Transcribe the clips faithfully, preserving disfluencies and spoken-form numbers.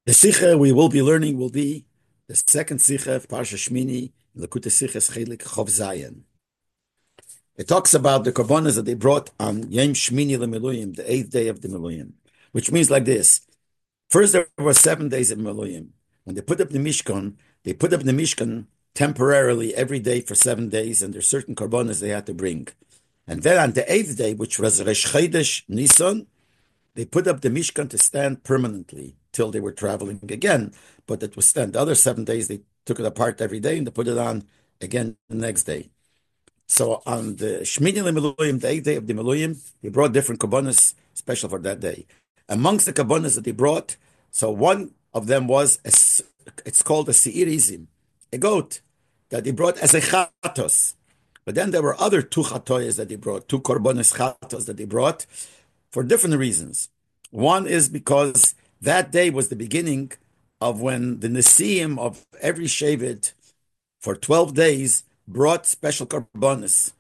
The Sikha we will be learning will be the second Sikha of Parsha Shmini, Lakutei Sichos Chelik Chov Zayin. It talks about the korbanos that they brought on Yom Shmini LeMiluyim, the eighth day of the Miluyim, which means like this. First, there were seven days of Miluyim. When they put up the Mishkan, they put up the Mishkan temporarily every day for seven days, and there's certain korbanos they had to bring. And then on the eighth day, which was Resh Chodesh Nisan, they put up the Mishkan to stand permanently till they were traveling again, but it was stand. The other seven days, they took it apart every day and they put it on again the next day. So on the Shmini LeMiluyim, the eighth day of the Miluyim, they brought different kabbonos special for that day. Amongst the kabbonos that they brought, so one of them was, a, it's called a Seir Izim, a goat that they brought as a chatos. But then there were other two chatoyas that they brought, two korbanos chatos that they brought, for different reasons. One is because that day was the beginning of when the Nesiim of every Shevet for twelve days brought special korbanos.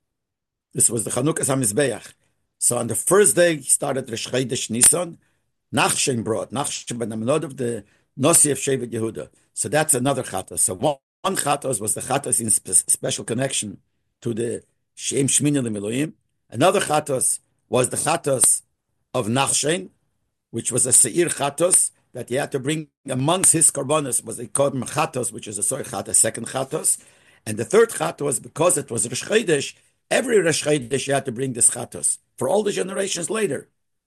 This was the Chanukas HaMizbeach. So on the first day, he started Rosh Chodesh Nisan. Nachshon brought, Nachshon ben Aminad of the Nasi of Shevet Yehuda. So that's another chatos. So one, one chatos was the chatos in spe- special connection to the Shem Shmini LeMiluyim. Another chatos was the chatos of Nachshon, which was a Seir chatos that he had to bring amongst his korbanos was a korban chatos, which is a soy chatos, second chatos. And the third chatos was because it was Rosh Chodesh, every Rosh Chodesh you had to bring this chatos for all the generations later.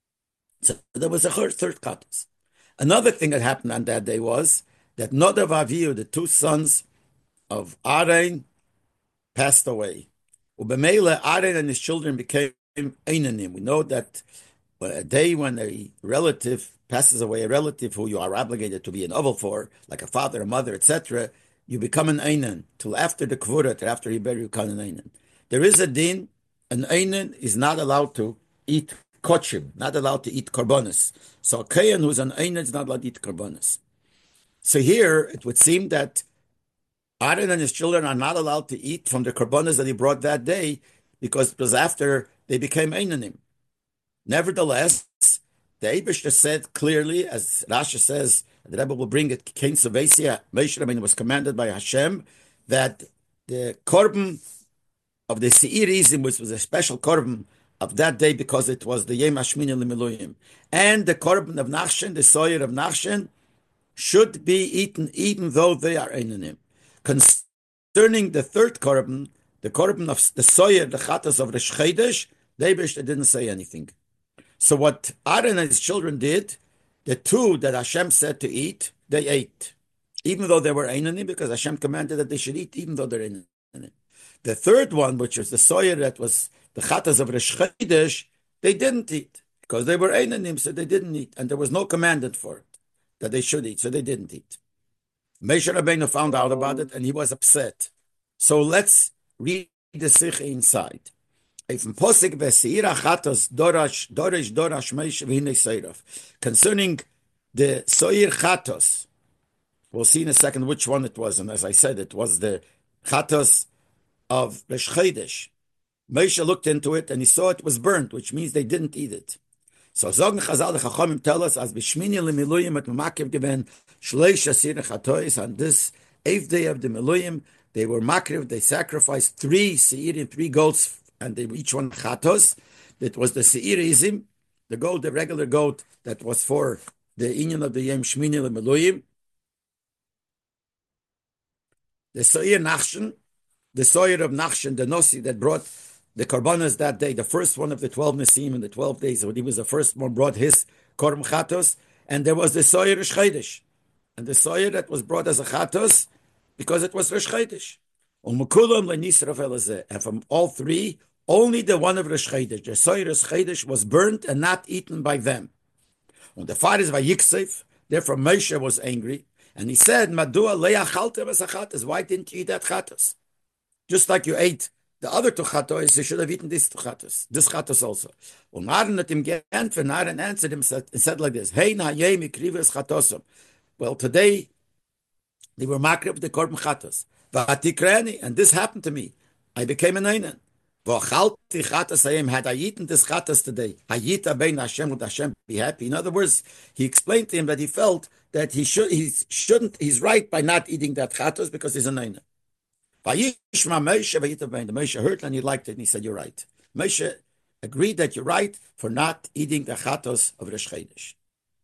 So there was a third, third chatos. Another thing that happened on that day was that Nadav Avihu, the two sons of Aaron, passed away. Ubemele, Aaron and his children became Einanim. We know that a day when a relative passes away, a relative who you are obligated to be an oval for, like a father, a mother, et cetera, you become an Einan till after the Kvura, till after you bury, you become an Einan. There is a din, an Einan is not allowed to eat kochim, not allowed to eat korbanos. So a Kayan who's an Einan is not allowed to eat korbanos. So here, it would seem that Aaron and his children are not allowed to eat from the korbanos that he brought that day because it was after they became Einanim. Nevertheless, the Eibishter said clearly, as Rashi says, the Rebbe will bring it, Kain Savesia, Moshe Rabbeinu was commanded by Hashem that the korban of the Seir Izim, which was a special korban of that day because it was the Yom Hashmini LeMiluyim, and the korban of Nachshon, the soyer of Nachshon, should be eaten even though they are Einanim. Concerning the third korban, the korban of the soyer, the chatas of Rosh Chodesh, the Eibishter didn't say anything. So what Aaron and his children did, the two that Hashem said to eat, they ate, even though they were Einanim, because Hashem commanded that they should eat, even though they're Einanim. The third one, which was the soyer that was the chatas of Rosh Chodesh, they didn't eat, because they were Einanim, so they didn't eat, and there was no commandment for it, that they should eat, so they didn't eat. Moshe Rabbeinu found out about it, and he was upset. So let's read the Sikha inside. Concerning the Soyer Chatos, we'll see in a second which one it was, and as I said, it was the Chatos of Rosh Chodesh. Moshe looked into it and he saw it was burnt, which means they didn't eat it. So Zogen Chazal, the Chachamim tell us, as B'Shmini LeMiluyim at Mamakim given Shleish Asir Chatois, on this eighth day of the Miluyim, they were makriv, they sacrificed three seirim, three goats, and they each one chatos. That was the Seir Izim, the goat, the regular goat that was for the inyan of the Yom Shmini LeMiluyim. The Seir Nachshon, the Soyer of Nachshon, the Nosi that brought the korbanos that day, the first one of the twelve Nesim in the twelve days, when he was the first one, brought his korban chatos, and there was the Soyer Rosh Chodesh, and the Soyer that was brought as a chatos because it was Rosh Chodesh. And from all three, only the one of Rosh Chodesh, the Soyer Rosh Chodesh, was burnt and not eaten by them. And the father is by Yiksef, therefore Moshe was angry, and he said, Madua le'achaltem as a chatos, why didn't you eat that chatos? Just like you ate the other two chatos, you should have eaten this two chatos, this chatos also. And Aaron had him geantwortet, and Aaron answered him and said like this, Hey na yemi krivas chatosom. Well, today they were makrib the korban chatos. V'atikrani, and this happened to me. I became an einan. V'achalti chatas hayim, had I eaten this chatas today, hayita bein Hashem, would Hashem be happy? In other words, he explained to him that he felt that he should, he shouldn't, he's right by not eating that chatas because he's a naina. Vayishma Moshe v'yita bein. The Moshe heard and he liked it and he said, "You're right." Moshe agreed that you're right for not eating the chatos of Rosh Chodesh.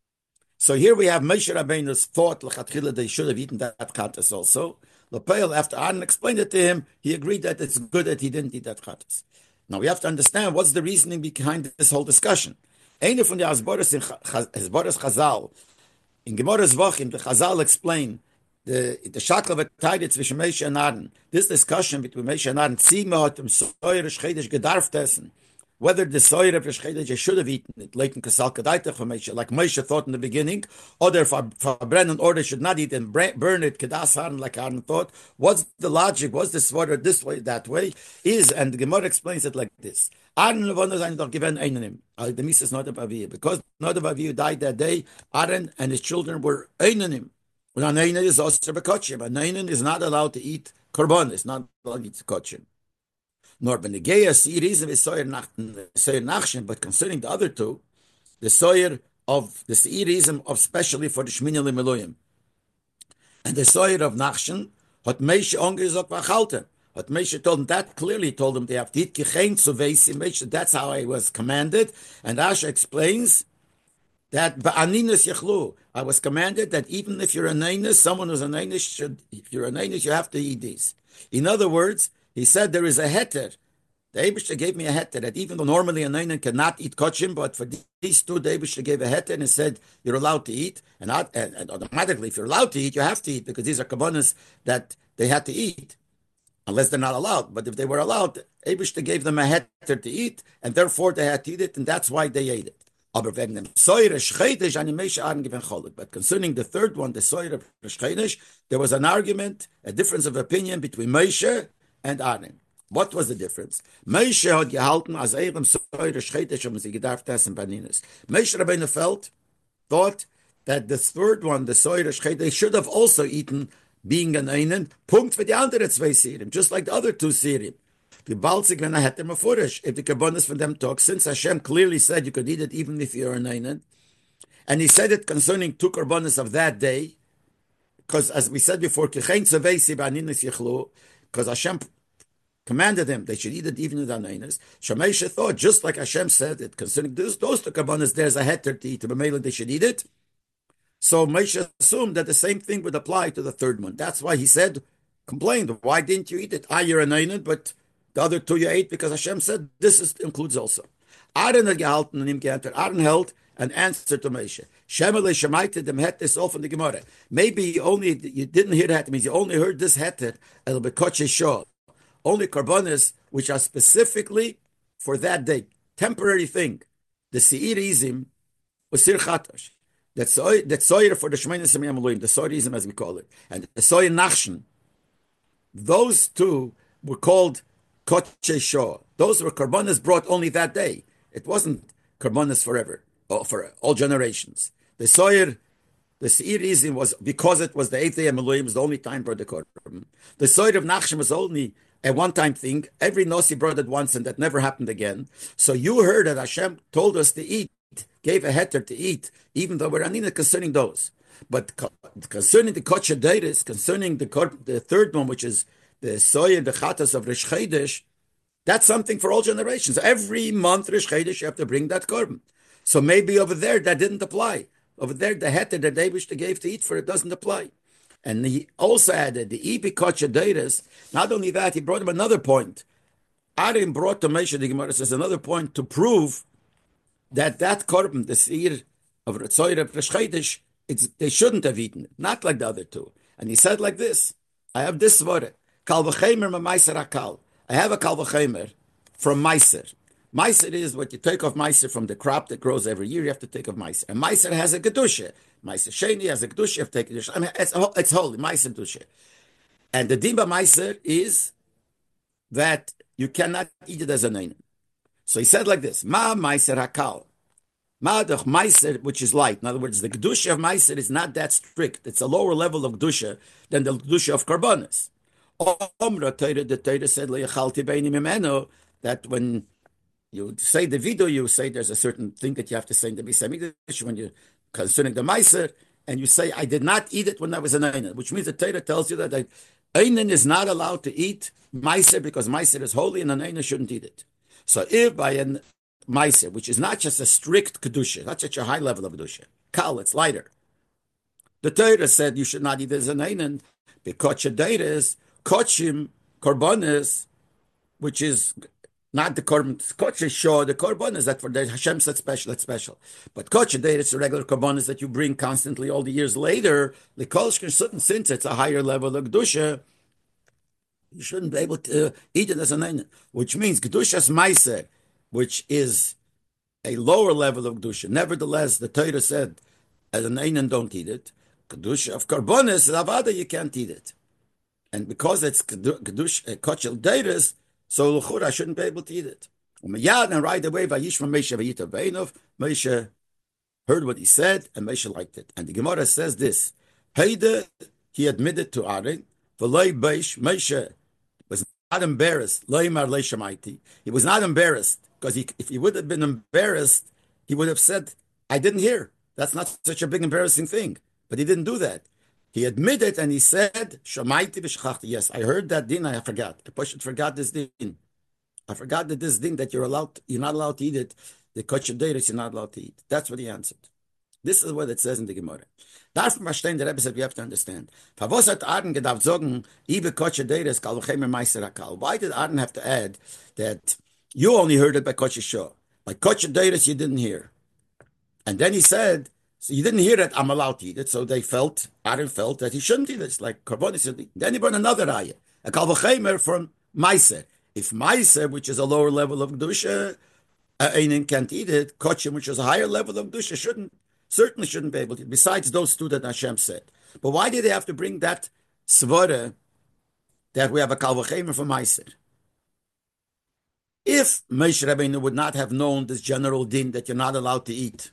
So here we have Moshe Rabbeinu's thought l'chatchila they should have eaten that chatas also. Lepel, after Aaron explained it to him, he agreed that it's good that he didn't eat that chatas. Now we have to understand what's the reasoning behind this whole discussion. Eine von der Hasboras in Chazal, in Gemara's Vachim, the Chazal explain the the shackle of tied zwischen Moshe and Aaron. This discussion between Moshe and Aaron, Zima hat im Soyer Chodesh gedarft essen. Whether the soyer of Rosh Chodesh should have eaten it, like Kasal Kedaitach for Moshe, like Moshe thought in the beginning, or for, for Brennan order should not eat and burn it, Kedas Aaron, like Aaron thought. What's the logic? What's the sweater this way, that way? Is, and the Gemara explains it like this. Aaron Levonos don't give Einim. The Mises not of Aviv. Because not of Aviv died that day, Aaron and his children were Einim. When an Einim is also Bekotchim. An Einim is not allowed to eat Korban, it's not allowed to eat Kotchim. Nor benegeya series of soyer nachshin, but concerning the other two, the soyer of the seirism of specially for the shmini lemeloyim, and the soyer of nachshin, hot Moshe ongezok v'achaltem. Hot Moshe told him that clearly. Told him they have to eat kichein tzuveisim. Moshe, that's how I was commanded. And Asha explains that ba'aninus yechlu. I was commanded that even if you're a nainus, someone who's a nainus should. If you're a nainus, you have to eat these. In other words, he said there is a heter. The Eibishter gave me a heter that even though normally a nainen cannot eat kochim, but for these two, the Eibishter gave a heter and said you're allowed to eat. And, not, and, and automatically, if you're allowed to eat, you have to eat because these are kabbanas that they had to eat, unless they're not allowed. But if they were allowed, Eibishter gave them a heter to eat, and therefore they had to eat it, and that's why they ate it. But concerning the third one, the soyer of Rosh Chodesh, there was an argument, a difference of opinion between Moshe and Aaron. What was the difference? Moshe had gehalten as eirem soyer Rosh Chodesh um sie gedarft essen baninas. Moshe Rabbeinu felt, thought that the third one, the soyer Rosh Chodesh, should have also eaten, being an einen, punkt für die andere zwei Sirim, just like the other two Sirim. The Balzig when I had them a furish. If the kabbanas from them talk, since Hashem clearly said you could eat it even if you're an einen, and he said it concerning two kabbanas of that day, because as we said before, because Hashem commanded them they should eat it even with anainas. Shemesha thought, just like Hashem said it concerning those, those two kabbanas, there's a heter to eat, but they should eat it. So Moshe assumed that the same thing would apply to the third one. That's why he said, complained, why didn't you eat it? Ah, you're an einen, but the other two you ate because Hashem said this is, includes also. Aaron had gehalten and him geantwortet. Aaron held and answered to Moshe. Shemele shemaite dem het this off in the Gemara. Maybe you only you didn't hear that. It means you only heard this heter. It'll be koche shor. Only karbonas which are specifically for that day, temporary thing. The seirizim was sir chatash. That's that soyer for the shmeinis amaluim. The soyerizim as we call it, and the soyer nachshen. Those two were called koche shor. Those were karbonas brought only that day. It wasn't karbonas forever. Oh, for all generations. The soyer, the seirizim was because it was the eighth day of Elohim, was the only time brought the korban. The soyer of Nachshon was only a one-time thing. Every Nossi brought it once, and that never happened again. So you heard that Hashem told us to eat, gave a heter to eat, even though we're anina concerning those. But concerning the koche deiris, concerning the the third one, which is the soyer, the chatas of Rosh Chodesh, that's something for all generations. Every month Rosh Chodesh you have to bring that korban. So maybe over there that didn't apply. Over there the heter that they gave to eat for it doesn't apply. And he also added the ibi koche deiris. Not only that, he brought him another point. Aaron brought to Moshe, the Gemara says, another point to prove that that korban, the seir of Ritzoyer of Rosh Chodesh, it's, they shouldn't have eaten it, not like the other two. And he said like this, I have this word, kal v'chemer ma meiser akal. I have a kal v'chemer from meiser. Meiser is what you take off meiser from the crop that grows every year, you have to take off meiser. And meiser has a gedusha. Meiser sheni has a gedusha, you have to take it. I mean, it's, it's holy, meiser gedusha. And the dimba meiser is that you cannot eat it as a name. So he said like this, ma meiser hakal. Ma doch meiser, which is light. In other words, the gedusha of meiser is not that strict. It's a lower level of gedusha than the gedusha of karbonis. Omra Torah, the Torah said, le'yachalti beini mimeno, that when you say the video, you say there's a certain thing that you have to say in the Beis Hamikdash when you're concerning the Meiser, and you say, I did not eat it when I was an Einan, which means the Torah tells you that an Einan is not allowed to eat Meiser because Meiser is holy and an Einan shouldn't eat it. So if by an Meiser, which is not just a strict Kedusha, not such a high level of Kedusha, Kal, it's lighter. The Torah said you should not eat it as an Einan because Shadeiris, Kochim, Korbanis, which is not the korban, kodesh show the korban is that for the Hashem said special, it's special. But kodesh day, it's the regular korbanos that you bring constantly all the years later. The kolshkin certain since it's a higher level of kedusha, you shouldn't be able to eat it as an einan, which means kedushas meiser, which is a lower level of kedusha. Nevertheless, the Torah said as an einan don't eat it. Kedusha of korbanos avada you can't eat it, and because it's kedusha kochel deiris. So l'chura, I shouldn't be able to eat it. And right away, Vayishma Moshe Vayita Beinov, Moshe heard what he said, and Moshe liked it. And the Gemara says this: Heide, he admitted to Aaron, V'loi Beish, Moshe was not embarrassed. Loimar Leishamaiti. He was not embarrassed because he, if he would have been embarrassed, he would have said, "I didn't hear." That's not such a big embarrassing thing. But he didn't do that. He admitted and he said, Shamaiti v'shachachti. Yes, I heard that din, I forgot. I pushed forgot this din. I forgot that this din that you're allowed, you're not allowed to eat it. The kochadeiris you're not allowed to eat. That's what he answered. This is what it says in the Gemara. Darf man verstehen, the Rebbe said, we have to understand. Why did Aaron have to add that you only heard it by kochashah? By kochadeiris you didn't hear. And then he said, so you didn't hear that I'm allowed to eat it, so they felt, Aaron felt that he shouldn't eat it. It's like Karbonis should eat. Then he brought another ayah, a Kalvachemer from Meiser. If Meiser, which is a lower level of Kedusha, uh, Einen can't eat it, Kochim, which is a higher level of Kedusha, shouldn't, certainly shouldn't be able to eat, besides those two that Hashem said. But why did they have to bring that Svara that we have a Kalvachemer from Meiser? If Moshe Rabbeinu would not have known this general din that you're not allowed to eat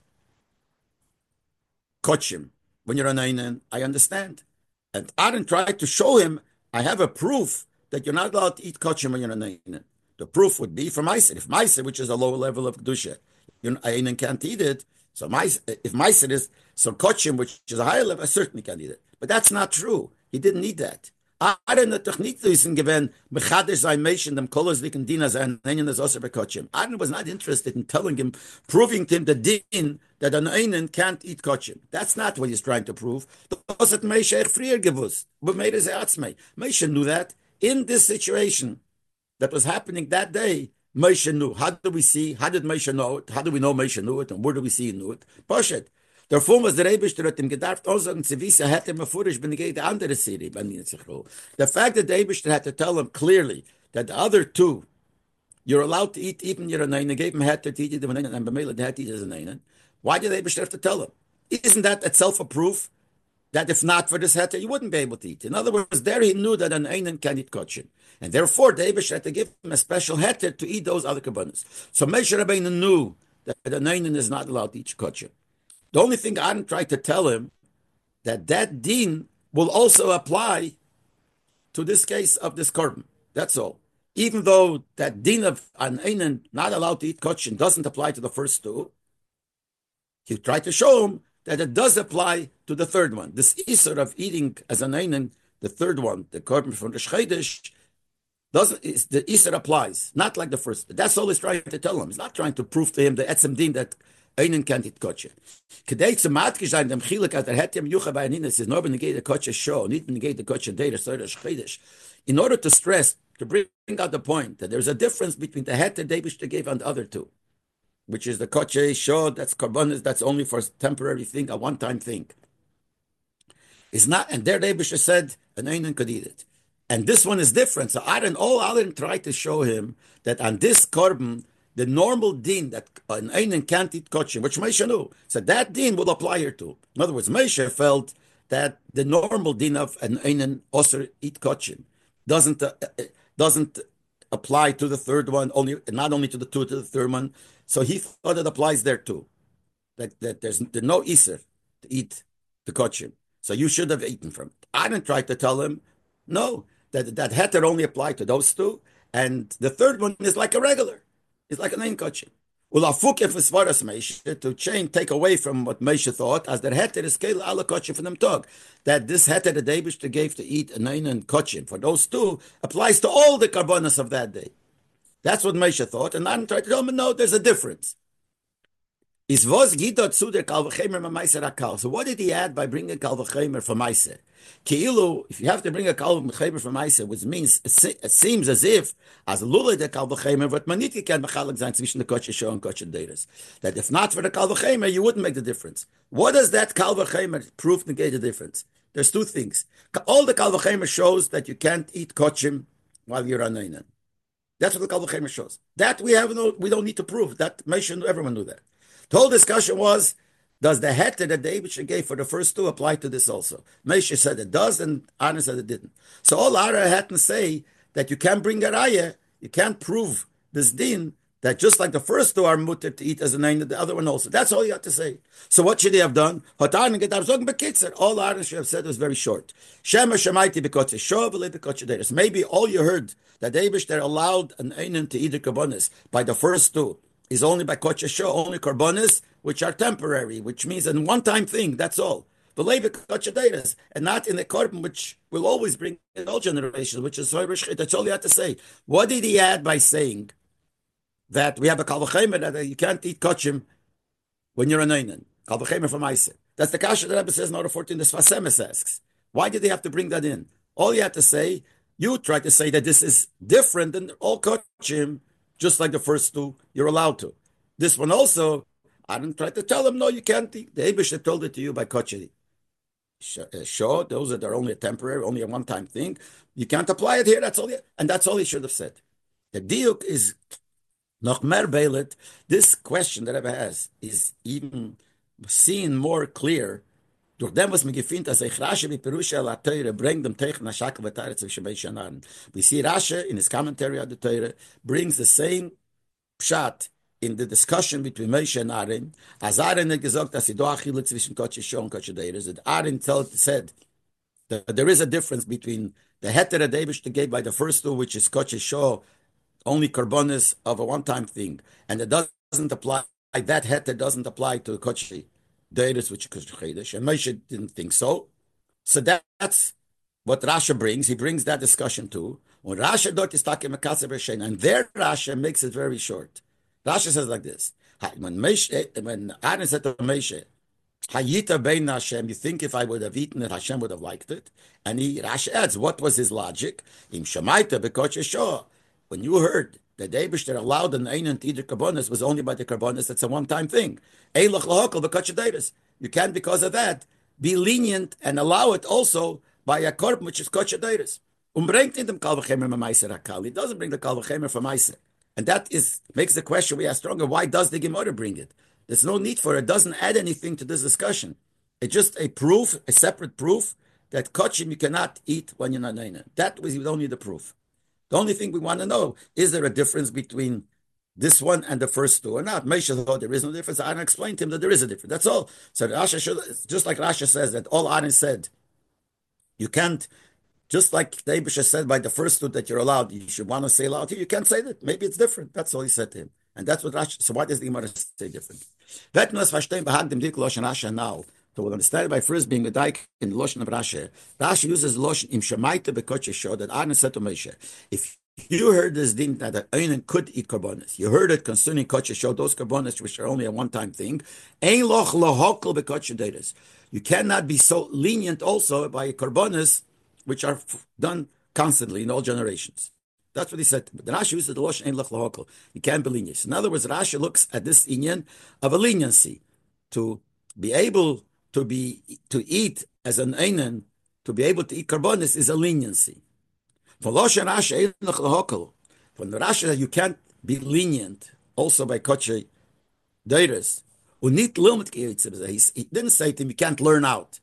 Kochim, when you're an Einan, I understand. And Aaron tried to show him, I have a proof that you're not allowed to eat Kochim when you're an Einan. The proof would be from Meiser. If Meiser, which is a lower level of Kedusha, you're Einan can't eat it. So Meiser, if Meiser is, so Kochim, which is a higher level, I certainly can't eat it. But that's not true. He didn't need that. Aaron hat doch nicht wissen gewesen, mechadisch sein Menschen, dem koloslichen Diener sein, nennen das Osir Kochim. Aaron was not interested in telling him, proving to him the din that an Einan can't eat Kochim. That's not what he's trying to prove. Das hat Moshe echt früher gewusst. But Moshe Atzmei. Moshe knew that in this situation that was happening that day, Moshe knew. How do we see? How did Moshe know it? How do we know Moshe knew it? And where do we see he knew it? Poshet. Der Form was der Eibishter hat ihm gedarft aussagen, zu wissen, hätte er mir vorisch, bin ich jede andere Serie, bei mir sich roh. The fact that the Eibishter had to tell him clearly that the other two, you're allowed to eat even your Einan, gave him heter to eat it, and Bamela had to eat as an Einan. Why did the Eibishter have to tell him? Isn't that itself a proof that if not for this heter, you wouldn't be able to eat? In other words, there he knew that an Einan can eat Kochim. And therefore, the Eibishter had to give him a special heter to eat those other kabbanas. So Moshe Rabbeinu knew that an Einan is not allowed to eat Kochim. The only thing Aaron tried to tell him that that din will also apply to this case of this korban. That's all. Even though that din of an Einan not allowed to eat kochim doesn't apply to the first two, he tried to show him that it does apply to the third one. This isur of eating as an Einan, the third one, the korban from the Shchedesh, doesn't is, the isur applies, not like the first. That's all he's trying to tell him. He's not trying to prove to him the etzem din that Einen can't eat Kochim. Kedei zu matkish sein dem Chilek, als er hätte im Yucha bei Aninus, is nur when negate the Kochim show, not negate the Kochim data, so there's Chedesh. In order to stress, to bring out the point that there's a difference between the heter Davish gave and the other two, which is the Kochim show, that's Karbonis, that's only for a temporary thing, a one-time thing. It's not, and there Davish said, an Einen could eat it. And this one is different. So Aaron, all Aaron tried to show him that on this Korban, the normal din that an Einan can't eat Kochim, which Moshe knew, so that din will apply here too. In other words, Moshe felt that the normal din of an Einan also eat Kochim doesn't uh, doesn't apply to the third one, only not only to the two, to the third one. So he thought it applies there too. That that there's, there's no iser to eat the Kochim. So you should have eaten from it. I didn't try to tell him, no, that that heter only applied to those two. And the third one is like a regular. It's like an ein kachim. Ulafuke for svaras Meisha, to change, take away from what Meisha thought, as the heter is scale ala kachim for them tog. That this heter the Eibishter gave to eat an ein and kachim, for those two, applies to all the karbonas of that day. That's what Meisha thought, and I'm trying to tell him, no, there's a difference. Is was gidot zu der kalvachemer mamaiser akal. So what did he add by bringing kalvachemer for maiser? Keilu, if you have to bring a kalvachemer for maiser, which means it seems as if as lula the kalvachemer, what maniti can mechalak zayin zwischen the kosher show and kosher deiras. That if not for the kalvachemer, you wouldn't make the difference. What does that kalvachemer proof negate the difference? There's two things. All the kalvachemer shows that you can't eat kochim while you're on einan. That's what the kalvachemer shows. That we have no, we don't need to prove. That Meisha, everyone knew that. The whole discussion was, does the heter that the Eibishter gave for the first two apply to this also? Meisha said it does, and Aaron said it didn't. So all Aaron had to say that you can't bring a raya, you can't prove this din, that just like the first two are mutter to eat as a name, the other one also. That's all you have to say. So what should he have done? All Aaron should have said was very short. Shema shemaiti because it's sure, because maybe all you heard that the Eibishter allowed an einen to eat the karbonis by the first two is only by kodesh show, only karbonis, which are temporary, which means a one-time thing, that's all. And not in the korban, which will always bring in all generations, which is that's all you have to say. What did he add by saying that we have a kalvachemer that you can't eat kochim when you're a neinan? Kalvachemer from Isaac. That's the kasha that Rebbe says in order fourteen, the Sfasemes asks. Why did they have to bring that in? All you have to say, you try to say that this is different than all kochim, just like the first two, you're allowed to. This one also, I didn't try to tell him, no, you can't eat. The Eibishter told it to you by kocheri. Sure, those are only a temporary, only a one-time thing. You can't apply it here, that's all. You, and that's all he should have said. The diuk is, noch mer beilet, this question that Rebbe has is even seen more clear durch dem, was man gefindt, als ich Rashi mit Perusha la Teure bringt dem Teichen Hashakel v'Teire zwischen Beish Anaron. We see Rashi in his commentary on the Teure brings the same pshat in the discussion between Moshe and Aaron. As Aaron had gesagt, dass sie do achile zwischen Kodesh Show and Kodesh Deiros, that Aaron told, said that there is a difference between the heter that Eibishter gave by the first two, which is Kodesh Show, only karbonis of a one-time thing, and it doesn't apply, that heter doesn't apply to Kodesh Deiros, which is Chodesh, and Moshe didn't think so. So that, that's what Rashi brings. He brings that discussion too. When Rashi dort is talking Mekatzer B'Shein, and there Rashi makes it very short. Rashi says like this: When Moshe, when Aaron said to Moshe, "Hayita bein Hashem," you think if I would have eaten it, Hashem would have liked it. And he Rashi adds, what was his logic? Im Shemaita b'Kodesh Shoah. When you heard that the Eibishter allowed an einen to eat the karbonis was only by the karbonis, that's a one-time thing. Eilach lahokol b'Kodesh Deiros. You can't, because of that, be lenient and allow it also by a korban which is Kodesh Deiros. Umbringt in dem kalvachemer mamaiser hakal. It doesn't bring the kalvachemer from maiser. And that is makes the question we ask stronger. Why does the Gemara bring it? There's no need for it. It doesn't add anything to this discussion. It's just a proof, a separate proof, that kochim you cannot eat when you're not neinan. That was, you don't need the proof. The only thing we want to know, is there a difference between this one and the first two or not? Moshe thought there is no difference. Aaron explained to him that there is a difference. That's all. So Rasha should, just like Rasha says that all Aaron said, you can't, just like the Eibishter said by the first two that you're allowed, you should want to say allowed here, you can't say that. Maybe it's different. That's all he said to him. And that's what Rashi, so why does the Gemara say different? That must verstehen behind dem Dik Loshen Rashi now. So we'll understand by first being a dike in the Loshen of Rashi. Rashi uses the Loshen im Shemaita bekoche show that Aaron said to Moshe, if you heard this din that the Einan could eat karbonis, you heard it concerning koche show, those karbonis which are only a one-time thing, ein loch lohokol bekoche deiros. You cannot be so lenient also by karbonis which are done constantly in all generations. That's what he said. But the Rashi uses the Loshen ein loch lohokol. You can't be lenient. In other words, Rashi looks at this inyan of a leniency to be able to be to eat as an einan, to be able to eat karbonis is a leniency. For Loshen Rashi, from the Rashi that you can't be lenient also by koche deiros. He didn't say to him, you can't learn out.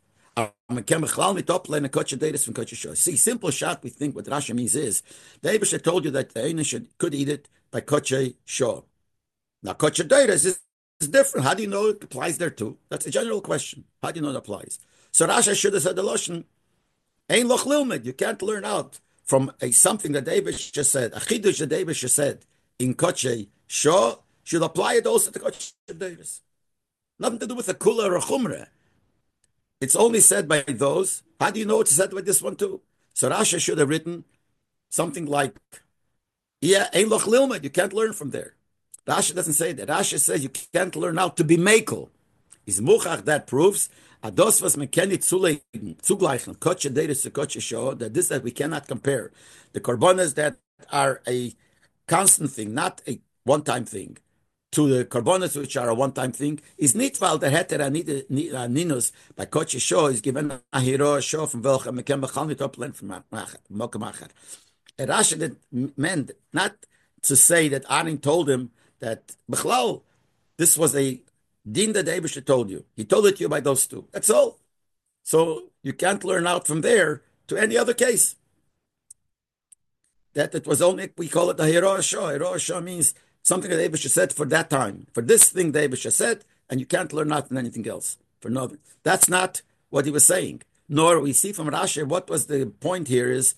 See, simple shot, we think what Rashi means is, the Eibishter told you that the einan should could eat it by koche shor. Now koche deiros is It's different. How do you know it applies there too? That's a general question. How do you know it applies? So Rashi should have said the Loshen, Ein loch lilmed. You can't learn out from a something that David just said, a chidush that David just said in Koche Shah, should apply it also to Koche Davis. Nothing to do with a kula or a chumrah. It's only said by those. How do you know it's said by this one too? So Rashi should have written something like, yeah, ein loch lilmed, you can't learn from there. Rashi doesn't say that. Rashi says you can't learn how to be mekel. Is muchach that proves ados was man kenit zugleichen koche dedes to koche show that this that we cannot compare the korbanos that are a constant thing, not a one-time thing, to the korbanos which are a one-time thing. Is nitval the heter ninus by koche show is given a hero show from welchem man can bechal nit oplen from mokamacher. Rashi that meant not to say that Aaron told him that Bechlal, this was a din that Abisha told you. He told it to you by those two. That's all. So you can't learn out from there to any other case. That it was only, we call it the Hero Shah. Hero Shah means something that Abisha said for that time. For this thing that Abisha said, and you can't learn out from anything else. For nothing. That's not what he was saying. Nor we see from Rashi what was the point here is,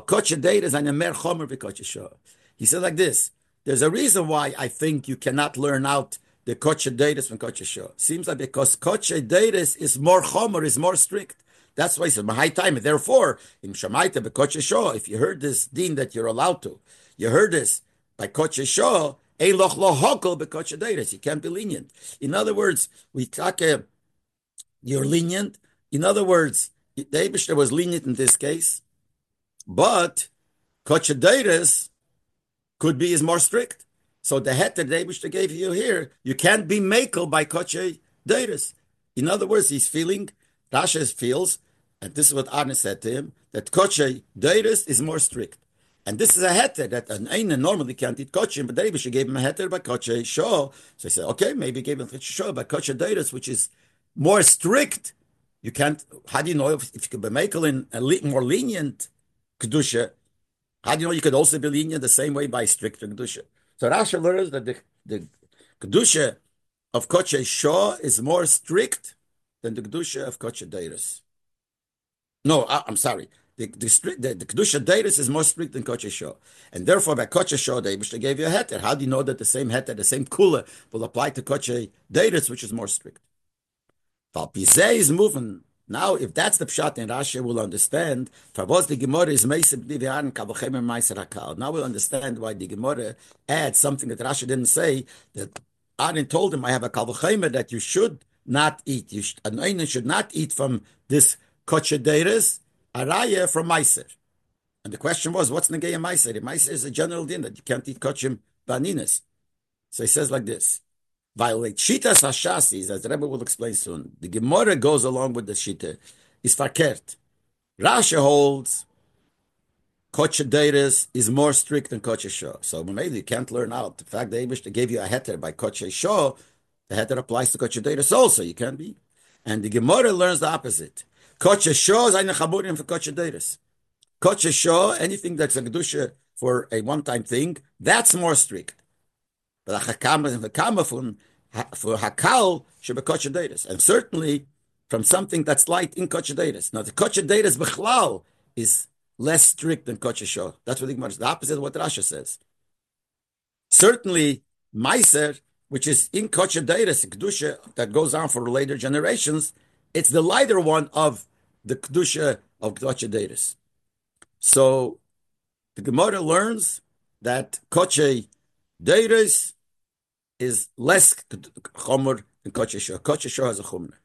he said like this, there's a reason why I think you cannot learn out the Koche Dedes from Koche Shah. Seems like because Koche Dedes is more chomer, is more strict. That's why he said, Mahai time. Therefore, in Shamaita by Koche Shah, if you heard this din that you're allowed to, you heard this by Koche Shah, Eiloch lo hokol by Koche Dedes. You can't be lenient. In other words, we talk, uh, you're lenient. In other words, the Eibishter was lenient in this case, but Koche Dedes could be is more strict. So the heter the Eibishter gave you here, you can't be makel by Koche Dedes. In other words, he's feeling, Rashi feels, and this is what Arne said to him, that Koche Dedes is more strict. And this is a heter that an Einer normally can't eat Koche, but the Eibishter gave him a heter by Koche Shah. So he said, okay, maybe he gave him Koche Shah by Koche Dedes, which is more strict. You can't, how do you know if, if you could be makel in a le, more lenient Kedusha? How do you know you could also be lenient the same way by stricter Kedusha? So Rashi learns that the, the Kedusha of Koche Shah is more strict than the Kedusha of Koche Dedes. No, I, I'm sorry. The, the, the, the Kedusha Dedes is more strict than Koche Shah. And therefore, by Koche Shah, they gave you a heter. How do you know that the same heter, the same kula, will apply to Koche Dedes, which is more strict? Pizeh is moving. Now, if that's the pshat, then Rashi will understand. Now we'll understand why the Gemara adds something that Rashi didn't say. That Aaron told him, "I have a kalvachemer that you should not eat. You should, an oinen should not eat from this koche deres araya from meiser." And the question was, "What's negaya meiser?" Meiser is a general din that you can't eat kochim baninas. So he says like this. Violate Shitas Hashasis, as the Rebbe will explain soon. The Gemara goes along with the Shita. Is fakert. Rashi holds Koche Dedes is more strict than Koche Shah. So maybe you can't learn out. The fact that Eibush gave you a heter by Koche Shah, the heter applies to Koche Dedes also. You can't be. And the Gemara learns the opposite. Koche Shah is eine chaburim for Koche Dedes. Koche Shah, anything that's a Kedusha for a one-time thing, that's more strict. But hakama from for hakal should be koche dedes, and certainly from something that's light in koche dedes. Now the koche dedes bechlal is less strict than koche shah. That's what the Gemara is. The opposite of what Rashi says. Certainly meiser, which is in koche dedes, kedusha that goes on for later generations, it's the lighter one of the kedusha of koche dedes. So the Gemara learns that koche dedes is less chomer than Koche Shah. Koche Shah has a chomer.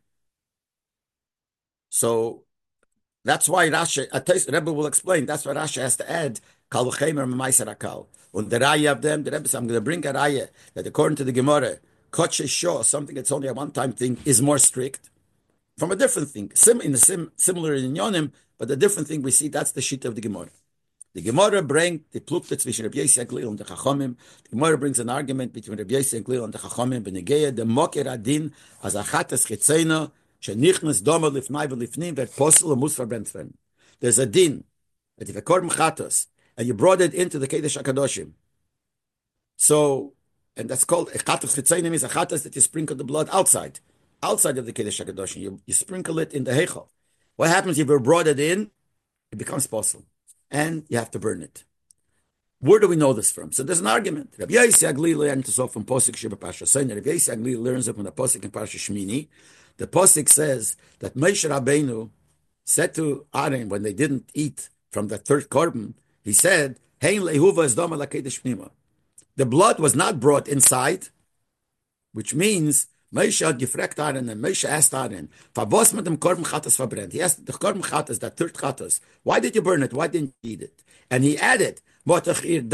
So that's why Rashi, Rebbe will explain, that's why Rashi has to add Kal v'chemer Meiser Akal. On the Raya of them, the Rebbe says, I'm going to bring a Raya that according to the Gemara, Koche Shah, something that's only a one-time thing, is more strict from a different thing. Sim, in the sim, similar in Yonim, but a different thing we see, that's the sheet of the Gemara. The Gemara brings the plukta zwischen Rabbi Yossi Glil and the Chachamim. The Gemara brings an argument between Rabbi Yossi Glil and the Chachamim. Benegeya the moker adin as achatas chitzena shenichnas doma lifnai v'lifnim vet posel and musfar bentfen. There's a din that if a korban chatas and you brought it into the Kedesh HaKadoshim, so and that's called a chatas chitzena means a chatas that you sprinkle the blood outside, outside of the Kedesh HaKadoshim. You, you sprinkle it in the heichal. What happens if you brought it in? It becomes posel. and you have to burn it. Where do we know this from? So there's an argument. Rabbi Yossi Agli learned this from Posik Sheba Pasha Seiner. Rabbi Yossi Agli learns it from the Posik in Pasha Shmini. The Posik says that Moshe Rabbeinu said to Aaron when they didn't eat from the third korban, he said, "Hein lehuva es dama lakedesh pnima." The blood was not brought inside, which means Moshe had gefragt Aaron, and Moshe asked Aaron, "Favos mit dem korban chatas verbrennt?" He asked the korban chatas, that third chatas, why did you burn it? Why didn't you eat it? And he added, we didn't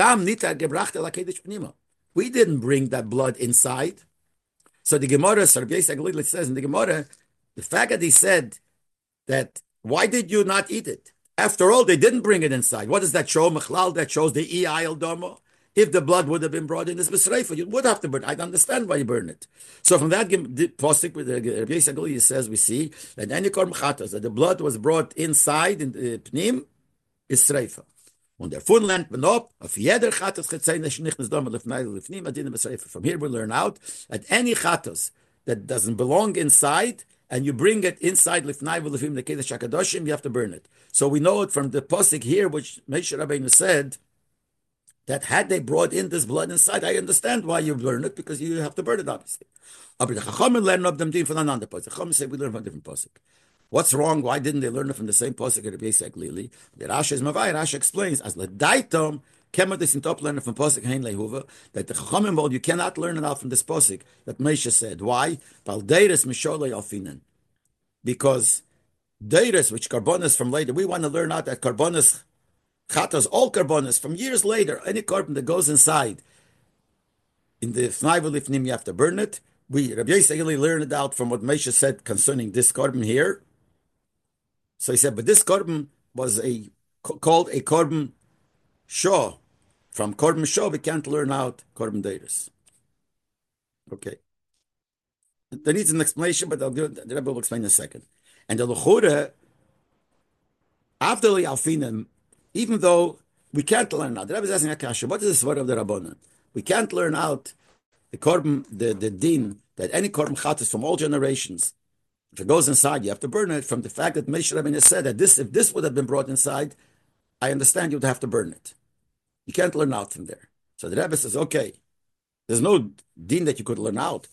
bring that blood inside. So the Gemara, Rabbi Yossi says in the Gemara, the fact that he said that, why did you not eat it? After all, they didn't bring it inside. What does that show? That shows the Iyayel Domo. If the blood would have been brought in as B'sreifa, you would have to burn it. I'd understand why you burn it. So from that posik with Rabbi Yossi says, we see that any korban chatas, that the blood was brought inside in the pnim, is Sreifa. Und davon lernt man ab, auf jeder Chatos Chetzeines Shnichnes Dom Lefnei Lefnim Adin B'Sreifa. From here we learn out that any Chatos that doesn't belong inside, and you bring it inside Lefnei Lefnim the Kedesh HaKadoshim, you have to burn it. So we know it from the posik here, which Moshe Rabbeinu said, that had they brought in this blood inside, I understand why you burn it, because you have to burn it, obviously. But the Chachamim learn of them doing from another posik. The Chachamim say we learn from a different posik. What's wrong? Why didn't they learn it from the same posik at Rabbi Yossi Agli? The Rashi is Mavai. Rashi explains as ledaitom kemad this in top learner from posik hein lehuva that the Chachamim hold you cannot learn it out from this posik that Moshe said. Why? Baldeiris misholei alfinen. Because deiris, which karbonas from later, we want to learn out that karbonas chatos, all karbonas from years later, any carbon that goes inside in the fnai v'lifnim, you have to burn it. We Rabbi Yossi Agli learned it out from what Moshe said concerning this carbon here. So he said, but this korban was a called a korban shah. From korban shah, we can't learn out korban deiris. Okay. There needs an explanation, but I'll do it, the Rebbe will explain in a second. And the L'chura, after the Alfinim, even though we can't learn out, the Rebbe is asking Akasha, what is the sword of the Rabbanan? We can't learn out the korban, the, the din, that any korban chatas from all generations, if it goes inside, you have to burn it, from the fact that Moshe Rabbeinu said that this, if this would have been brought inside, I understand you would have to burn it. You can't learn out from there. So the Rebbe says, okay, there's no din that you could learn out.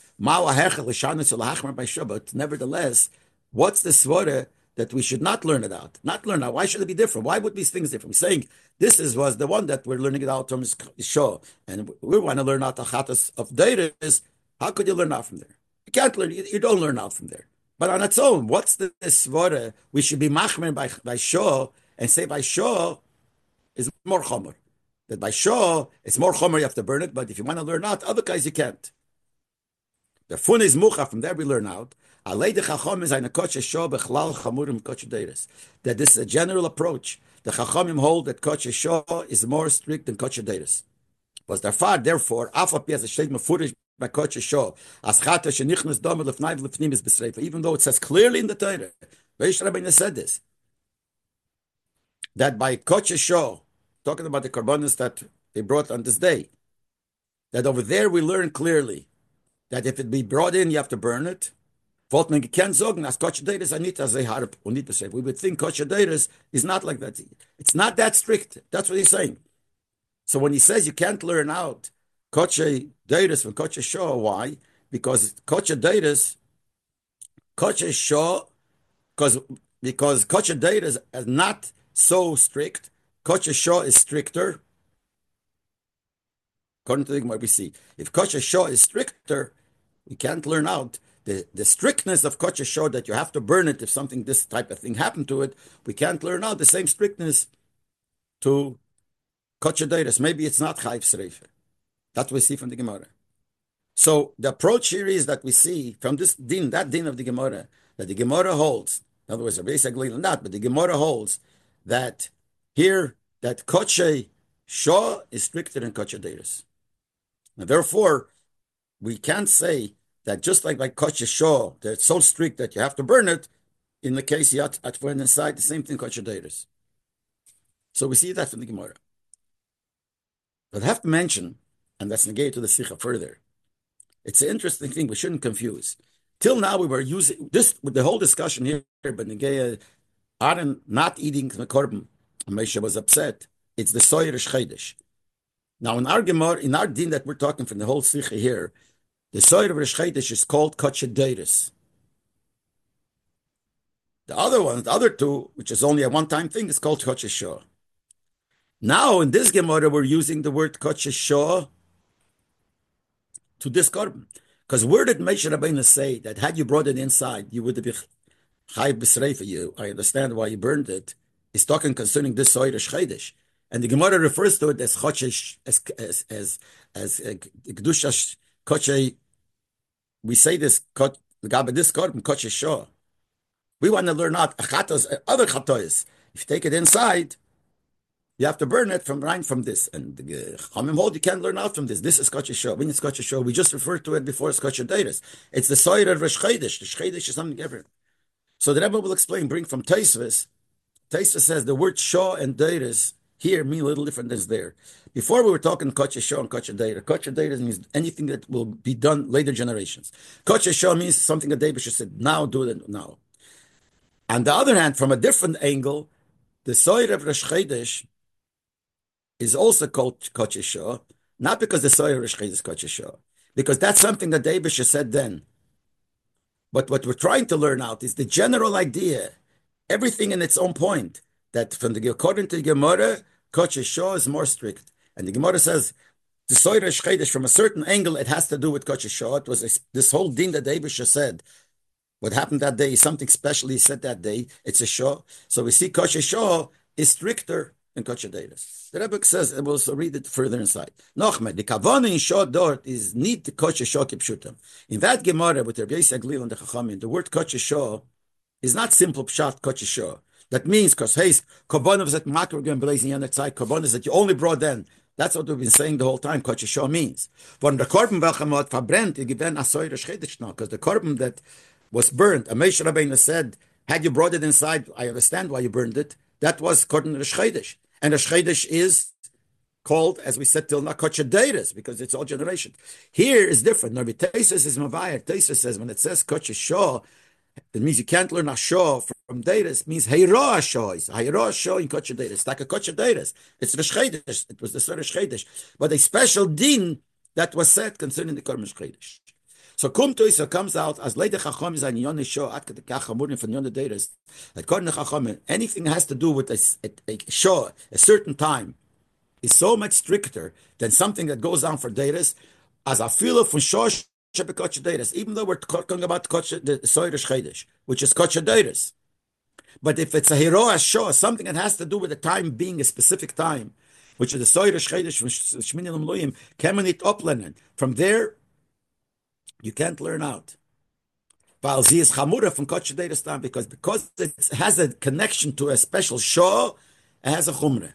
But nevertheless, what's the svara that we should not learn it out? Not learn out. Why should it be different? Why would these things different? We're saying this is was the one that we're learning it out from Shah, and we want to learn out the chatas of deiris. How could you learn out from there? You can't learn. You, you don't learn out from there. But on its own, what's the svara? We should be machmer by by Shah and say by Shah is more chomer. That by Shah it's more chomer, you have to burn it. But if you want to learn out, other guys you can't. The fun is mucha. From there we learn out that this is a general approach. The Chachamim hold that Kodesh Shah is more strict than Kodesh Deiris. Was their far, therefore, Afap as a shade mefurish by Kodesh Shah, as Chata shenichnas dama lefnai lefnim is besreifa. Even though it says clearly in the Torah, Reish Rabbeinu said this, that by Kodesh Shah, talking about the karbonos that they brought on this day, that over there we learn clearly that if it be brought in, you have to burn it. We would think Kodesh Deiris is not like that. It's not that strict. That's what he's saying. So when he says you can't learn out Kodesh Deiris from Kodesh Shah, why? Because Kodesh Deiris, Kodesh Shah, because because Kodesh Deiris is not so strict. Kodesh Shah is stricter. According to what we see, if Kodesh Shah is stricter, we can't learn out the, the strictness of Kodesh Shah that you have to burn it if something, this type of thing happened to it. We can't learn out the same strictness to Kodesh Deiris. Maybe it's not Chayv Sreifa. That's what we see from the Gemara. So the approach here is that we see from this din, that din of the Gemara, that the Gemara holds, in other words, Rabbi Yossi Agli not, but the Gemara holds that here, that Kodesh Shah is stricter than Kodesh Deiris. And therefore, we can't say that just like by Kodesh Shah, that it's so strict that you have to burn it, in the case you have to burn inside, the same thing Kodesh Deiris. So we see that from the Gemara. But I have to mention, and that's negated to the Sikha further, it's an interesting thing we shouldn't confuse. Till now we were using, this with the whole discussion here, but Negea Aaron not eating the korban Moshe was upset. It's the Soyer Shchedesh. Now, in our Gemara, in our din that we're talking from the whole Sikha here, the Soyer of Shchedesh is called Kotchederis. The other one, the other two, which is only a one-time thing, is called Kotcheshah. Now, in this Gemara, we're using the word Kotcheshah to this korban. Because where did Moshe Rabbeinu say that had you brought it inside, you would have been Chai B'srei for you? I understand why you burned it. He's talking concerning this Soyer Shchedesh. And the Gemara refers to it as Chochesh, as as as as Kedusha Koche. We say this Gabe this korban Kotcheshah. We want to learn out achatos, other chatois. If you take it inside, you have to burn it from right from this. And the Chachamim hold you can't learn out from this. This is Kotcheshah. When it's Kotcheshah, we just referred to it before as Kotchederes. It's the Soyer of Rosh Chodesh. The Chodesh is something different. So the Rebbe will explain, bring from Tosfos. Tosfos says the word Shah and Deres here mean a little different than there. Before we were talking Kotcheshah and Kotchederes. Kotchederes means anything that will be done later generations. Kotcheshah means something that David said, now do it now. On the other hand, from a different angle, the Soyer of Rosh Chodesh is also called Kotcheshah, not because the Soyer of Rosh Chodesh is Kotcheshah, because that's something that David said then. But what we're trying to learn out is the general idea, everything in its own point, that from the according to the Gemara, Kotcheshah is more strict. And the Gemara says, the Soyer of Rosh Chodesh, from a certain angle, it has to do with Kotcheshah. It was a, this whole din that David said, what happened that day is something special he said that day. It's a Shah. So we see Kotcheshah is stricter than Kotchederes. The Rebbe says, and we'll also read it further inside. Nochmed, the Kavana in Shah Dort is need the Kotcheshah Kipshutam. In that Gemara with Rabbi Yisrael Glil and the Chachamim, the word Kotcheshah is not simple Pshat Kotcheshah. That means, because hey, Kavana was at Makrogam Blazing Yanachai, Kavana is that you only brought then. That's what we've been saying the whole time, Kotcheshah means. When the Korban Velchamot verbrennt, you give then a Soyer Shchedesh now, because the Korban that was burned. And Moshe Rabbeinu said, had you brought it inside, I understand why you burned it. That was according to the Shchedesh. And the Shchedesh is called, as we said, till Kotchederes, because it's all generation. Here is different. Now, Tosfos is Mavayir. Tosfos says, when it says Kotcheshah, it means you can't learn Ashah from Deres. It means Heira Ashah. It's Heira Ashah in Kotchederes. It's like a Kotchederes. It's the Shchedesh. It was the Soyer Shchedesh. But a special din that was said concerning the Korban Shchedesh. So kum to so comes out as later chacham is an yoni show at the kachamurim from yoni deres. According to chacham, anything that has to do with a, a, a show, a certain time, is so much stricter than something that goes on for deres. As a feel from show shebekotch deres, even though we're talking about the Soyer Shchedesh, which is kotch deres. But if it's a hero show, something that has to do with the time being a specific time, which is the Soyer Shchedesh from Shmini Lemloyim, kemenit oplenen. From there, you can't learn out. While Z is Chamura from Kotchederes time, because because it has a connection to a special Shah, it has a Chumre.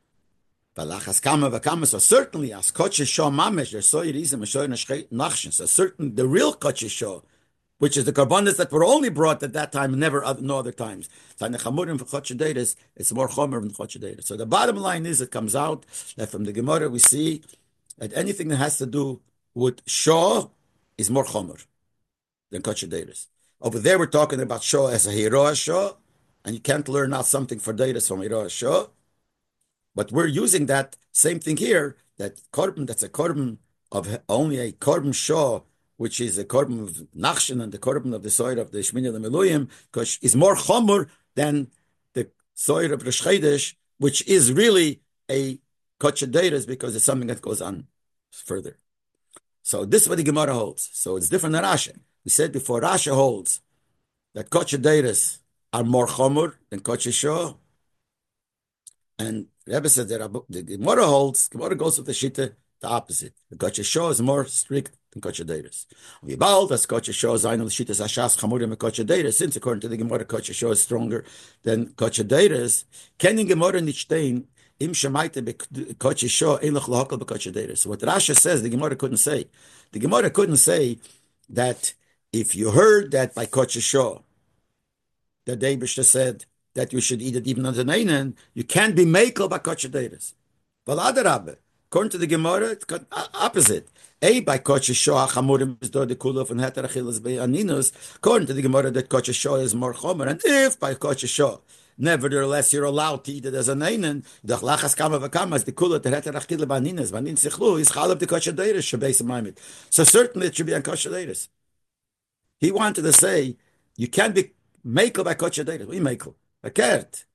So certainly, as Kotcheshah Mamesh, there's so reason Nachshin. So certain the real Kotcheshah, which is the Karbanis that were only brought at that time, never other, no other times. So in the Chamurim for Kotchederes, it's more Chomer than Kotchederes. So the bottom line is, it comes out that from the Gemara we see that anything that has to do with Shah is more chomer than Kotchederes. Over there, we're talking about Shah as a Hero Shah, and you can't learn out something for Deres from Hero Shah. But we're using that same thing here, that korban, that's a korban of only a korban Shah, which is a korban of Nachshin and the korban of the Soyer of the Shmini Lemeluim, because is more chomer than the Soyer of Rosh Chodesh, which is really a Kotchederes because it's something that goes on further. So this is what the Gemara holds. So it's different than Rashi. We said before, Rashi holds that Kotchederes are more chomer than Kotcheshah. And Rebbe said that the Gemara holds, Gemara goes with the Shita, the opposite. The Kotcheshah is more strict than Kotchederes. We bald as Kotcheshah is einol Shita Ashas Chamurim and Kotchederes, since according to the Gemara, Kotcheshah is stronger than Kotchederes. Can in Gemara nicht stehen, Im Shemaite Kotcheshah Elach Lahakal BeKotchederes. So what Rashi says, the Gemara couldn't say. The Gemara couldn't say that if you heard that by Kotcheshah, that the Eibishter said that you should eat it even on the Neinen, you can't be Mekel by Kotchederes. But Adarabbe, according to the Gemara, it's opposite. A by Kotcheshah Chamurim is do the Kulov and Heter Achilles by Aninus. According to the Gemara, that Kotcheshah is more Chomer, and if by Kotcheshah Nevertheless, you're allowed to eat it as an einen. The lachas kama v'kama is the kula that had achil baninas. Banin sichlu is chalab the kosher deiris shabeis maimed. So certainly it should be on kosher deiris. He wanted to say you can't be makel by kosher deiris. We makel a kert.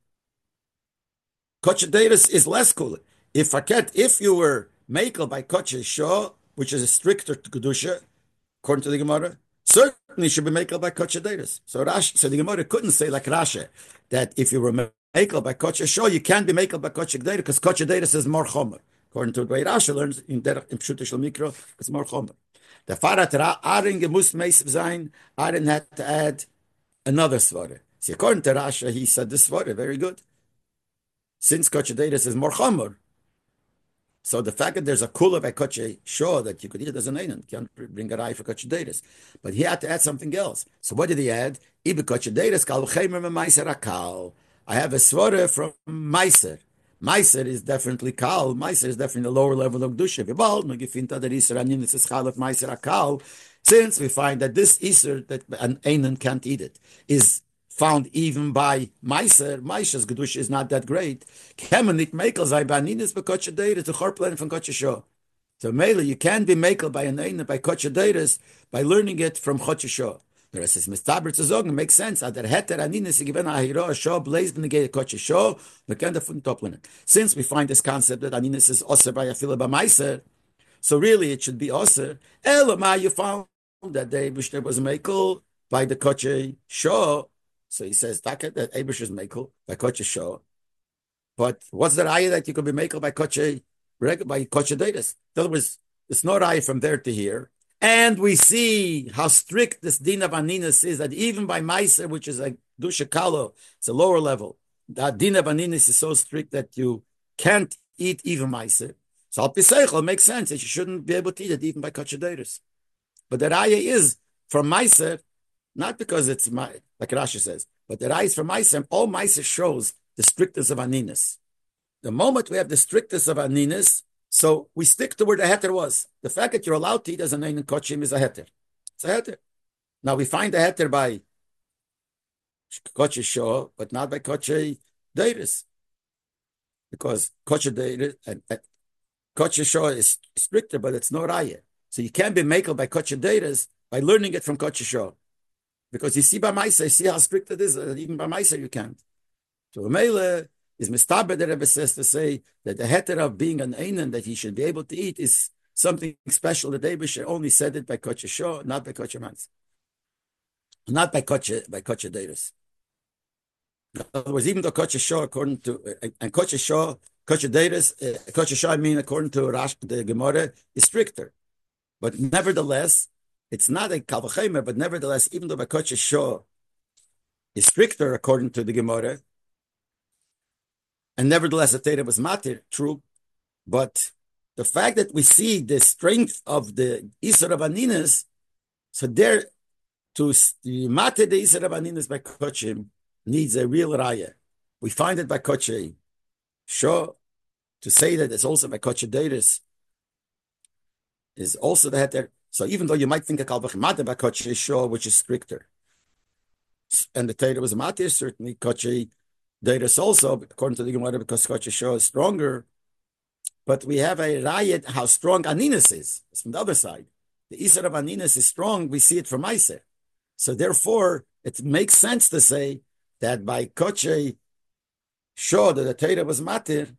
Kosher deiris is less kula. If a kert, if you were makel by kosher shah, which is a stricter kedusha, according to the Gemara, certainly should be makel by kosher deiris. So Rashi, so the Gemara couldn't say like Rashi that if you were makel by kosher shah, you can't be makel by kosher deiris because kosher deiris is more chomer. According to the way Rashi learns in der in Pshutish Mikro, it's more chomer. The Farat Aaron gemusst meisiv sein. Aaron had to add another svara. See, according to Rashi, he said this svara very good. Since kosher deiris is more chomer, so the fact that there's a kula by kosher shah that you could eat it as an einen, can't bring a rai for kosher deiris. But he had to add something else. So what did he add? Ibe kosher deiris kal v'chemer meiser akal. I have a svara from meiser. Meiser is definitely kal. Meiser is definitely a lower level of kedusha. V'bal megifinta that iser anin is chalaf meiser akal. Since we find that this iser that an einen can't eat it is found even by Meiser. Meisher's Gedusha is not that great. Kemenit Mekel Zai Baninis Bekotcha Deiris, the Chorplan from Kotcha Shah. So Mele, you can be Mekel by an Ein by Kotcha Deiris by learning it from Kotcha Shah. The rest is Mistaber to Zogen, makes sense. Adar Heter Aninis given Ahira Shah Blaze Benegay Kotcha Shah, the kind of Toplin. Since we find this concept that Aninis is Oser by Afila by Meiser, so really it should be Oser. Elama, you found that the Bishter was Mekel by the Kotcha Shah. So he says that Abish is mekel by kosher shah, but what's the raya that you could be mekel by kosher by kosher deiris? In other words, it's no raya from there to here, and we see how strict this din of aninas is that even by meiser, which is a dusha kalo, it's a lower level. That din of aninas is so strict that you can't eat even meiser. So al piseichel makes sense that you shouldn't be able to eat it even by kosher deiris. But the raya is from meiser. Not because it's my, like Rashi says, but the rise from Meiser, all Meiser shows the strictness of Aninas. The moment we have the strictness of Aninas, so we stick to where the heter was. The fact that you're allowed to eat as an Ein Kochim is a heter. It's a heter. Now we find the heter by Kochi Shah, but not by Kochi Deiris. Because Kochi Deiris and, and Kochi Shah is stricter, but it's no raya. So you can't be makel by Kochi Deiris by learning it from Kochi Shah. Because you see by Maisa, you see how strict it is. Even by Maisa, you can't. So Mele is Mistaber, the Rebbe says, to say that the heter of being an Einan that he should be able to eat is something special. The Rebbe only said it by Koche Shah, not by Koche Maisa. Not by Koche, by Koche Deiris. In other words, even though Koche Shah, according to, and Koche Shah, Koche Deiris, uh, Koche Shah, I mean, according to Rash, the Gemara, is stricter. But nevertheless, it's not a Kalvachemer, but nevertheless, even though Bakoche Shah is stricter according to the Gemara, and nevertheless the Torah was matir, true, but the fact that we see the strength of the Isra of Aninas, so there, to matir the Isra of Aninas by Kochim needs a real raya. We find it by Koche Shah, to say that it's also by Koche Deiris, is also the heter. So even though you might think a kalvach matir by Koche Shah, which is stricter, and the Torah was matir, certainly Koche Deiris also, according to the Gemara, because Koche Shah is stronger. But we have a rayat how strong Aninas is. It's from the other side. The Isra of Aninas is strong. We see it from Meiser. So therefore, it makes sense to say that by Koche Shah that the Torah was matir,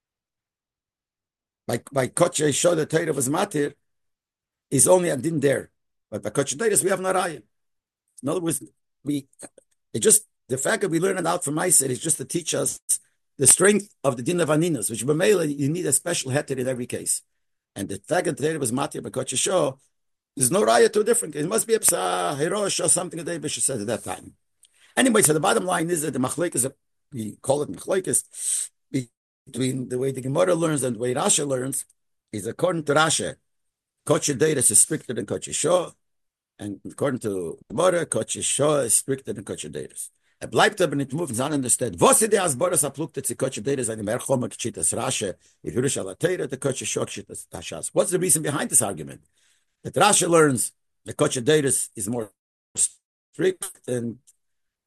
by by Koche Shah the Torah was matir, is only a din there. But by Koche Deiris, we have no raya. In other words, we it just the fact that we learn it out from Meiser is just to teach us the strength of the din of Aninas, which b'meila you need a special heter in every case. And the fact that the Torah was matir by Koche Shah, there's no raya to a different case. It must be a psa, hirosh, or something that the Bishop said at that time. Anyway, so the bottom line is that the machlekes, we call it machlekes, between the way the Gemara learns and the way Rashi learns, is according to Rashi, Koche Deiris is stricter than Koche Shah, and according to Gemara, Koche Shah is stricter than Koche Deiris. Er bleibt aber nicht moving, sondern understand. Was ist der Asboras apluktet zu Koche Deiris, eine Merchoma Kshitas Rashi, if you wish Alatera, the Koche Shah Kshitas Tashas. What's the reason behind this argument? That Rashi learns the Koche Deiris is more strict and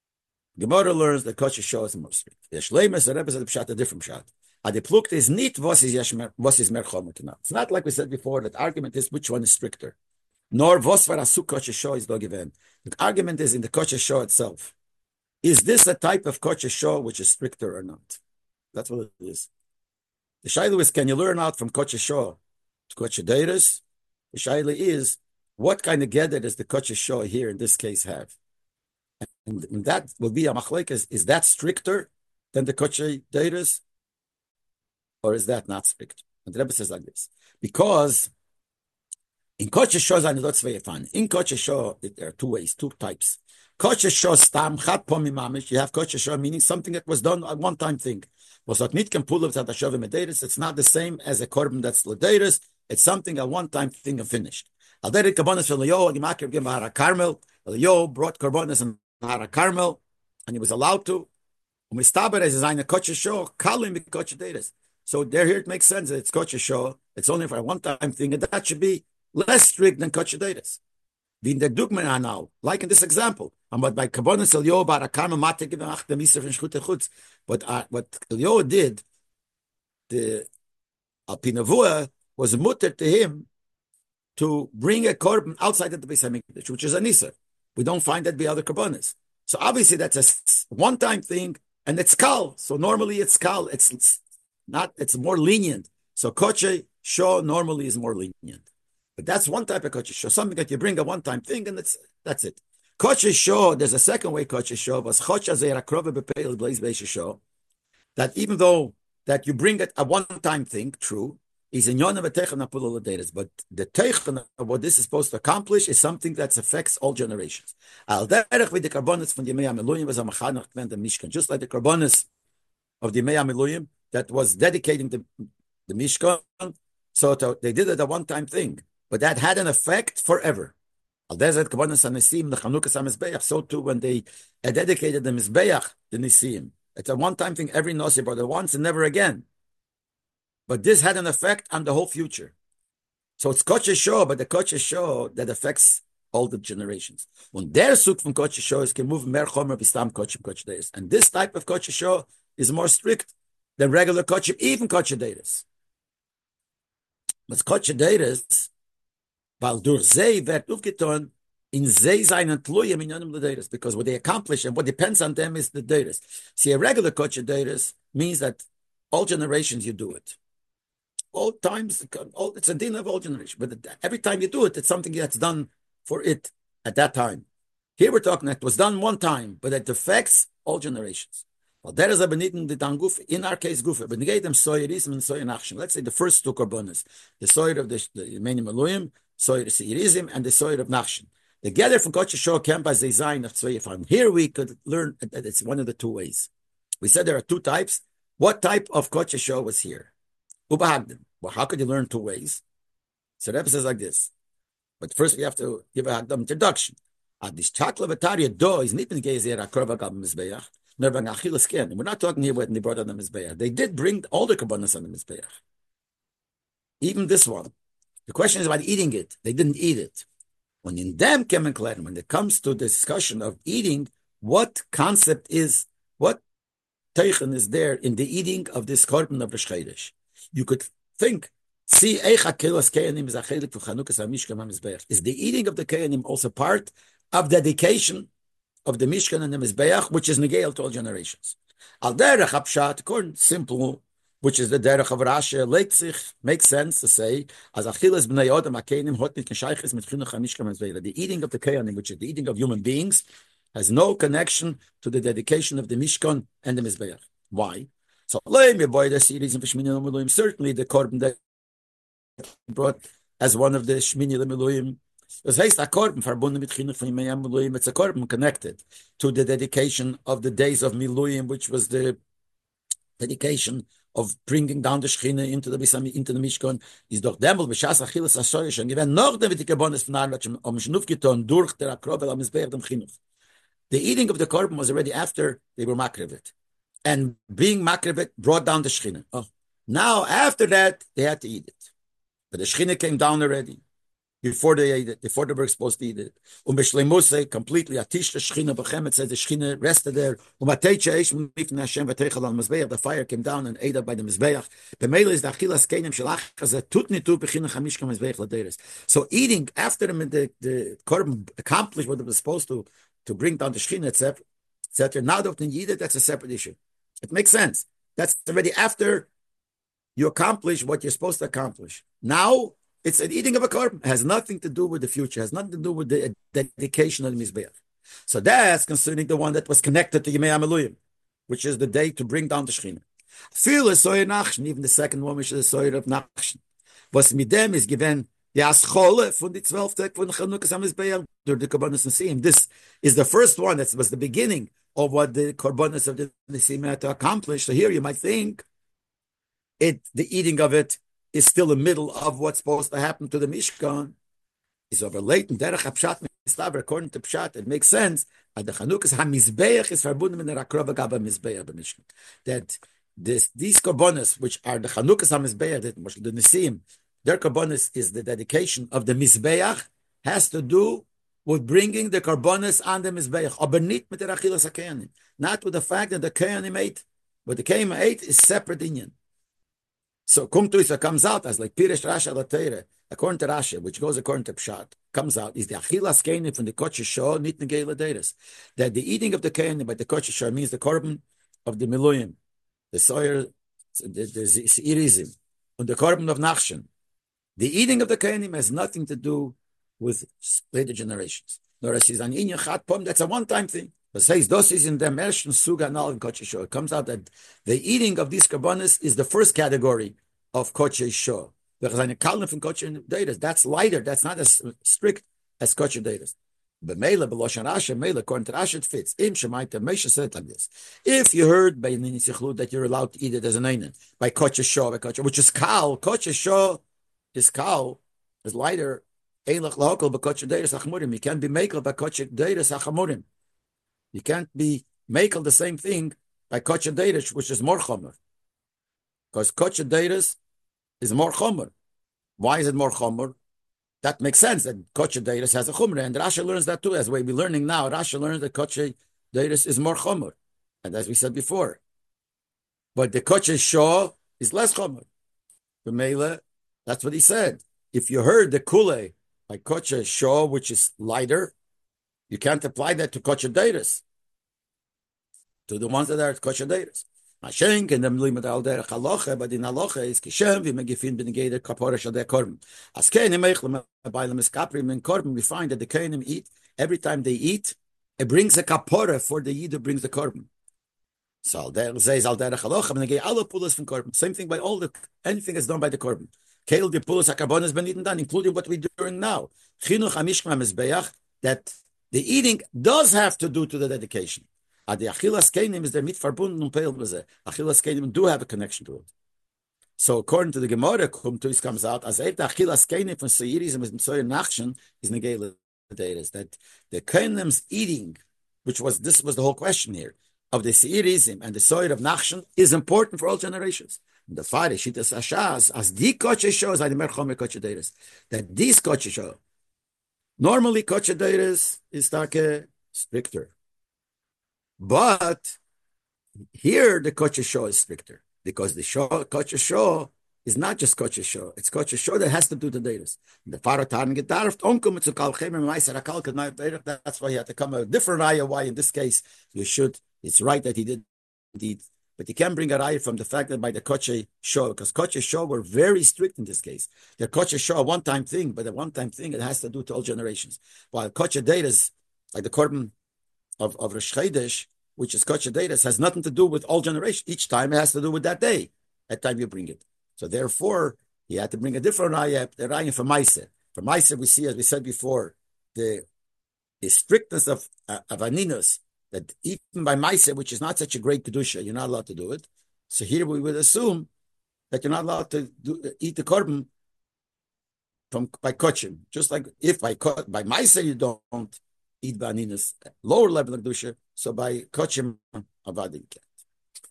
Gemara learns that Kosher Shah is more strict. The Shleimus, the Rebbe said the Pshat, a different Pshat. The plukt is not was is yashmer was is merchom. It's not like we said before that argument is which one is stricter. Nor was for asuk kosher show is not given. The argument is in the kosher show itself. Is this a type of kosher show which is stricter or not? That's what it is. The shaila is, can you learn out from kosher show to kosher deiros? The shaila is, what kind of gather does the kosher show here in this case have? And, and that will be a machlekes. Is that stricter than the kosher deiros? Or is that not strict? And the Rebbe says like this. Because in Kosher Shah, in Kosher Shah, there are two ways, two types. Kosher Shah stam chat pomi mamish. You have Kosher Shah meaning something that was done a one-time thing. It's not the same as a korban that's l'deiros. It's something a one-time thing and finished. Alderek karbonos for Leo, Gimakir Gim Hara Carmel. Leo brought karbonos in Hara Carmel, and he was allowed to. Umistaber as a Kosher Shah, kalim b'Kosher deiros. So there, here it makes sense that it's Kosher Shah. It's only for a one-time thing, and that should be less strict than Kosher deiros. The dugman now, like in this example, but by Kabbanis Elio bar Akarma Mate given ach the Miser from Shchut Chutz. But uh, what Elio did, the Alpinavua was mutter to him to bring a korban outside of the Beis Hamikdash, which is a Nisa. We don't find that by other Kabbanis. So obviously that's a one-time thing, and it's kal. So normally it's kal. It's, it's not. It's more lenient. So Kosher Shah normally is more lenient. But that's one type of Kosher Shah, something that you bring a one-time thing, and that's that's it. Kosher Shah, there's a second way Kosher Shah was that even though that you bring it a one-time thing, true, is in Yonah v'teichen apul l'deiros, but the teichen of what this is supposed to accomplish is something that affects all generations. Al derech with the karbonos from the Yemei HaMiluyim was a machanach the Mishkan, just like the karbonos of the Yemei HaMiluyim that was dedicating the the Mishkan. So to, they did it a one-time thing. But that had an effect forever. So too, when they dedicated the Mizbeach, the Nisim, it's a one-time thing. Every Nossi brought it once and never again. But this had an effect on the whole future. So it's Kosher Shah, but the Kosher Shah that affects all the generations. When their suk from Kosher Shah is can move mer chomer b'stam Kosher Kosher deiros, and this type of Kosher Shah is more strict than regular Kosher, even Kosher deiros. But Kosher deiros, weil durch sie wird aufgetan, in sie seinen Tluyim in Yonim l'deiros, because what they accomplish and what depends on them is the deiros. See, a regular Kosher deiros means that all generations you do it. All times, all, it's a din of all generations, but every time you do it, it's something that's done for it at that time. Here we're talking that it was done one time, but it affects all generations. Well, there is a benitten the danguf in our case gufa, but negate them soyerism and soyer. Let's say the first two korbanos, the soyer of the the Yemei HaMiluyim, soyer seirism, and the soyer of nachshin. The gather from Kosher Shah came by the design of tzvayifan. Here we could learn that it's one of the two ways. We said there are two types. What type of Kosher Shah was here? Ubahagdim. Well, how could you learn two ways? So the Rebbe says like this. But first we have to give a Hagdam introduction. At this chakla v'tarya do is nit in gezer akrova gab mizbeach. We're not talking here when they brought on the Mizbeach. They did bring all the Kabbanas on the Mizbeach. Even this one. The question is about eating it. They didn't eat it. When in them came and when it comes to the discussion of eating, what concept is, what teichen is there in the eating of this korban of Rosh Chodesh? You could think, see, is the eating of the Kehanim also part of dedication of the Mishkan and the Mizbeach, which is Negeil to all generations? Al derech hapshat, according simple, which is the derech of Rashi, leitzich, makes sense to say, as achilas b'nei odam hakenim hot nit k'shayches mit chinuch ha-Mishkan Mizbeach. The eating of the Kehanim, which is the eating of human beings, has no connection to the dedication of the Mishkan and the Mizbeach. Why? So, certainly the korban that brought as one of the Shmini L'Miluim. Das heißt, a korban verbunden mit Chinuch von Yemei HaMiluyim. It's a korban connected to the dedication of the days of Miluyim, which was the dedication of bringing down the Shechina into the into the Mishkan. Is doch demol b'shas achilas hasoyer schon gewesen noch dem die Kabbanas von Arnot am Shnuf getan durch der Akrov el HaMizbeach dem Chinuch. The eating of the korban was already after they were makrivet, and being makrivet brought down the Shechina. Oh, now after that they had to eat it, but the Shechina came down already. before they ate it, before they were supposed to eat it. Um b'shleimuse, completely, atish l'shchina b'chem, it says the shchina rested there. Um ateicha eish mifnei Hashem v'teichel al mizbeach, the fire came down and ate up by the mizbeach. B'meila is the achilas kenim shelach, as a tut nitu b'china chamishka mizbeach l'deres. So eating after them, the, the korban accomplished what it was supposed to, to bring down the shchina, et cetera, et cetera. Now that you eat it, that's a separate issue. It makes sense. That's already after you accomplish what you're supposed to accomplish. Now, it's an eating of a korban. It has nothing to do with the future. It has nothing to do with the dedication of the Mizbeach. So that's concerning the one that was connected to Yemei HaMiluyim, which is the day to bring down the Shekhinah. Fil is Soyer Nachshon, even the second one, which is the Soyer of Nachshon. Was mit dem is given the Aschole von the twelve Tag von Chanukas HaMizbeach durch the Korbanos Nesim. This is the first one. That was the beginning of what the Korbanos of the Nesim had to accomplish. So here you might think it, the eating of it is still the middle of what's supposed to happen to the Mishkan. Is over late and derech Pshat mistaber, according to Pshat, it makes sense. That the Chanukas HaMizbeach is verbunden mit der Akrova Gaba Mizbeach b'Mishkan. That this these korbanos, which are the Chanukas HaMizbeach, the Nisim, their korbanos is the dedication of the Mizbeach, has to do with bringing the korbanos on the Mizbeach, aber nicht mit der Achilas HaKehanim. Not with the fact that the Kehanim ate. What the Kehanim ate is separate inyan. So Kumtuisa comes out as like Pirish Rasha Latere, according to Rasha, which goes according to Pshat, comes out is the Achilas Kehanim from the Kodesh Shor nit negei laderes. That the eating of the Kehanim by the Kodesh Shor means the korban of the Miluyim, the Soyer, the, the Zeirizim, and the korban of Nachshon. The eating of the Kehanim has nothing to do with later generations. Nor as is an inyan chat pom, that's a one-time thing. But says this is in the Mershon Suga Nal and Kodesh Shor. It comes out that the eating of these korbanos is the first category of Kodesh Shor. Because eine Kalne from Kodesh Deiros, that's lighter, that's not as strict as Kodesh Deiros. But Mela, Beloshan Rasha, Mela, according to Rasha, it fits. Im Shemaita, Mesha said it like this. If you heard by Ninitzichlud that you're allowed to eat it as an Einan, by Kodesh Shor, by Kodesh, which is Kal, Kodesh Shor is Kal, is lighter, Eilach Lahokal, but Kodesh Deiros Achamurim. You can't be Mekel by Kodesh Deiros Achamurim. You can't be Mekel the same thing by Kodesh Deiros, which is more Chomer. Because Kodesh Deiros is more chomer. Why is it more chomer? That makes sense that Kodesh Deiros has a chomer, and Rasha learns that too. As we're learning now, Rasha learns that Kodesh Deiros is more chomer, and as we said before. But the Kodesh Shor is less chomer. The Mele, that's what he said. If you heard the Kule by Kodesh Shor, which is lighter, you can't apply that to Kodesh Deiros, to the ones that are Kodesh Deiros. Mashenk and the limit al der halacha, but in halacha is kishem we megifin benegeder kapora shel der korban. As kenim meichlem ba'ilem eskaprim in korban, we find that the kenim eat every time they eat, it brings a kapora for the yid who brings the korban. So there says al der halacha benegei alle pulas from korban. Same thing by all the anything that's done by the korban. Keil the pulas hakarbon has been eaten done, including what we're doing now. Chinuch hamishkma mizbeach, that the eating does have to do to the dedication. The Achilas Kenim is der mit verbunden und peil beze. Achilas Kenim do have a connection to it. So according to the Gemara, Kumtuis comes out as if the Achilas Kenim from Seirizim is Soyer Nachshon is negei laderes. That the Kenim's eating, which was this was the whole question here of the Seirizim and the Soyer of Nachshon, is important for all generations. And the Fire Shitas Ashaz as the Kodesh Shor is like the Merchomer Kodesh Deiros. That these Kodesh Shor normally Kodesh Deiros is like a stricter. But here the Kodesh Shor is stricter because the Kodesh Shor is not just Kodesh Shor; it's Kodesh Shor that has to do the deiros. The Faratan gedarft onkum to kal chemer meiser akal kednai deirach. That's why he had to come a different raya. Why in this case you should? It's right that he did indeed, but you can bring a raya from the fact that by the Kodesh Shor, because Kodesh Shor were very strict in this case. The Kodesh Shor a one-time thing, but a one-time thing it has to do to all generations. While Kodesh deiros, like the korban of of Rosh Chodesh, which is Kodesh Deiros, has nothing to do with all generations. Each time it has to do with that day, that time you bring it. So therefore, he had to bring a different raya, the raya for Meiser. For Meiser, we see, as we said before, the, the strictness of, uh, of Aninus, that even by Meiser, which is not such a great Kedusha, you're not allowed to do it. So here we would assume that you're not allowed to do, eat the korban from by Kochim. Just like if by, by Meiser you don't eat by Aninus, lower level of Kedusha, so by Kochim Avadim.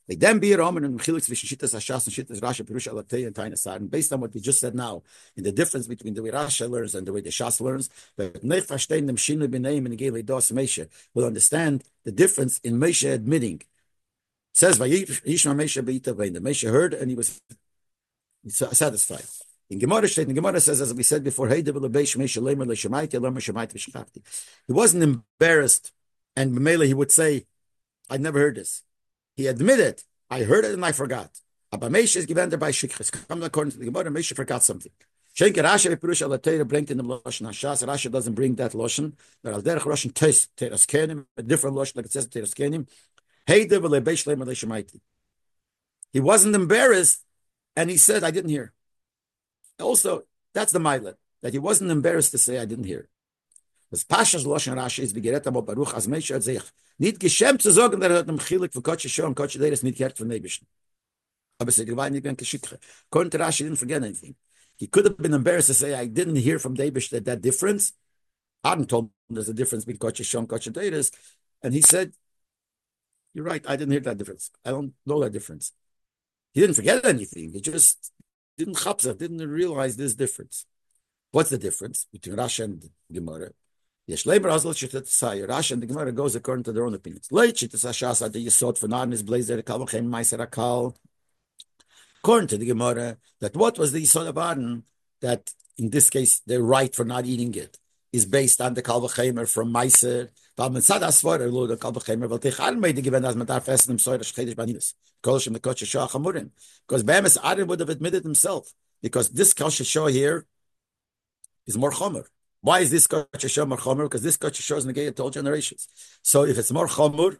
Then be Roman and Chiluk zwischen Shittas Hashas and Shittas Rasha Perusha Alatei and Taina Sar. And based on what we just said now, in the difference between the way Rasha learns and the way the Shas learns, but Nech Verstehen dem Shinu B'Neim and Gele Dos Meshe will understand the difference in Meshe admitting. It says Vayishma Meshe Beita Vein. The Meshe heard and he was satisfied. In Gemara State, in Gemara says, as we said before, Hey Devil Beish Meshe Lemer LeShemaiti Lemer Shemaiti V'Shechachti. He wasn't embarrassed, and B'Mele he would say, I never heard this. He admitted, I heard it and I forgot. Aber Meshe is given by Shikris. Come according to the Gemara, Meshe forgot something. Shenke Rasha Perusha Alatei bringt in the Loshen Hashas. Rasha doesn't bring that Loshen. But Al Derech Loshen Tes Teras Kenim, a different Loshen like it says Teras Kenim. Hey Devil Beish Lemer LeShemaiti. He wasn't embarrassed, and he said, I didn't hear. Also, that's the Mailet, that he wasn't embarrassed to say, I didn't hear. Das Pashas Loshen Rashi is begeret amo Baruch as Meshe hat sich nicht geschämt zu sagen, dass er hat im Chilik für Kotsche Show und Kotsche Deres nicht gehört von Nebischen. Aber es ist gewein nicht mehr Geschikre. According to Rashi, didn't forget anything. He could have been embarrassed to say, I didn't hear from Debish that that difference. Adam told him there's a difference between Kotsche Show and Kotsche Deres. And he said, you're right, I didn't hear that difference. I don't know that difference. He didn't forget anything. He just didn't chapsa, didn't realize this difference. What's the difference between Rashi and Gemara? Yes, labor Azal Shittat Say. Rashi and the Gemara goes according to their own opinions. Late Shittas Hashas the Yisod for Narn is blazer the Kalvachem Meiser Akal. According to the Gemara, that what was the Yisod of Arden, that in this case the right for not eating it is based on the Kalvachemer from Meiser. Weil man sagt, das war der Lode Kalvachemer, weil dich Armeide gewinnt, als man darf essen im Säure Schchedisch Banilis. Kolshim the Kotsche Shah Chamurim. Because Behemes Arden would have admitted himself. Because this Kotsche Shah here is more Chomer. Why is this Kotsche Shah more Chomer? Because this Kotsche Shah is negated to all generations. So if it's more Chomer,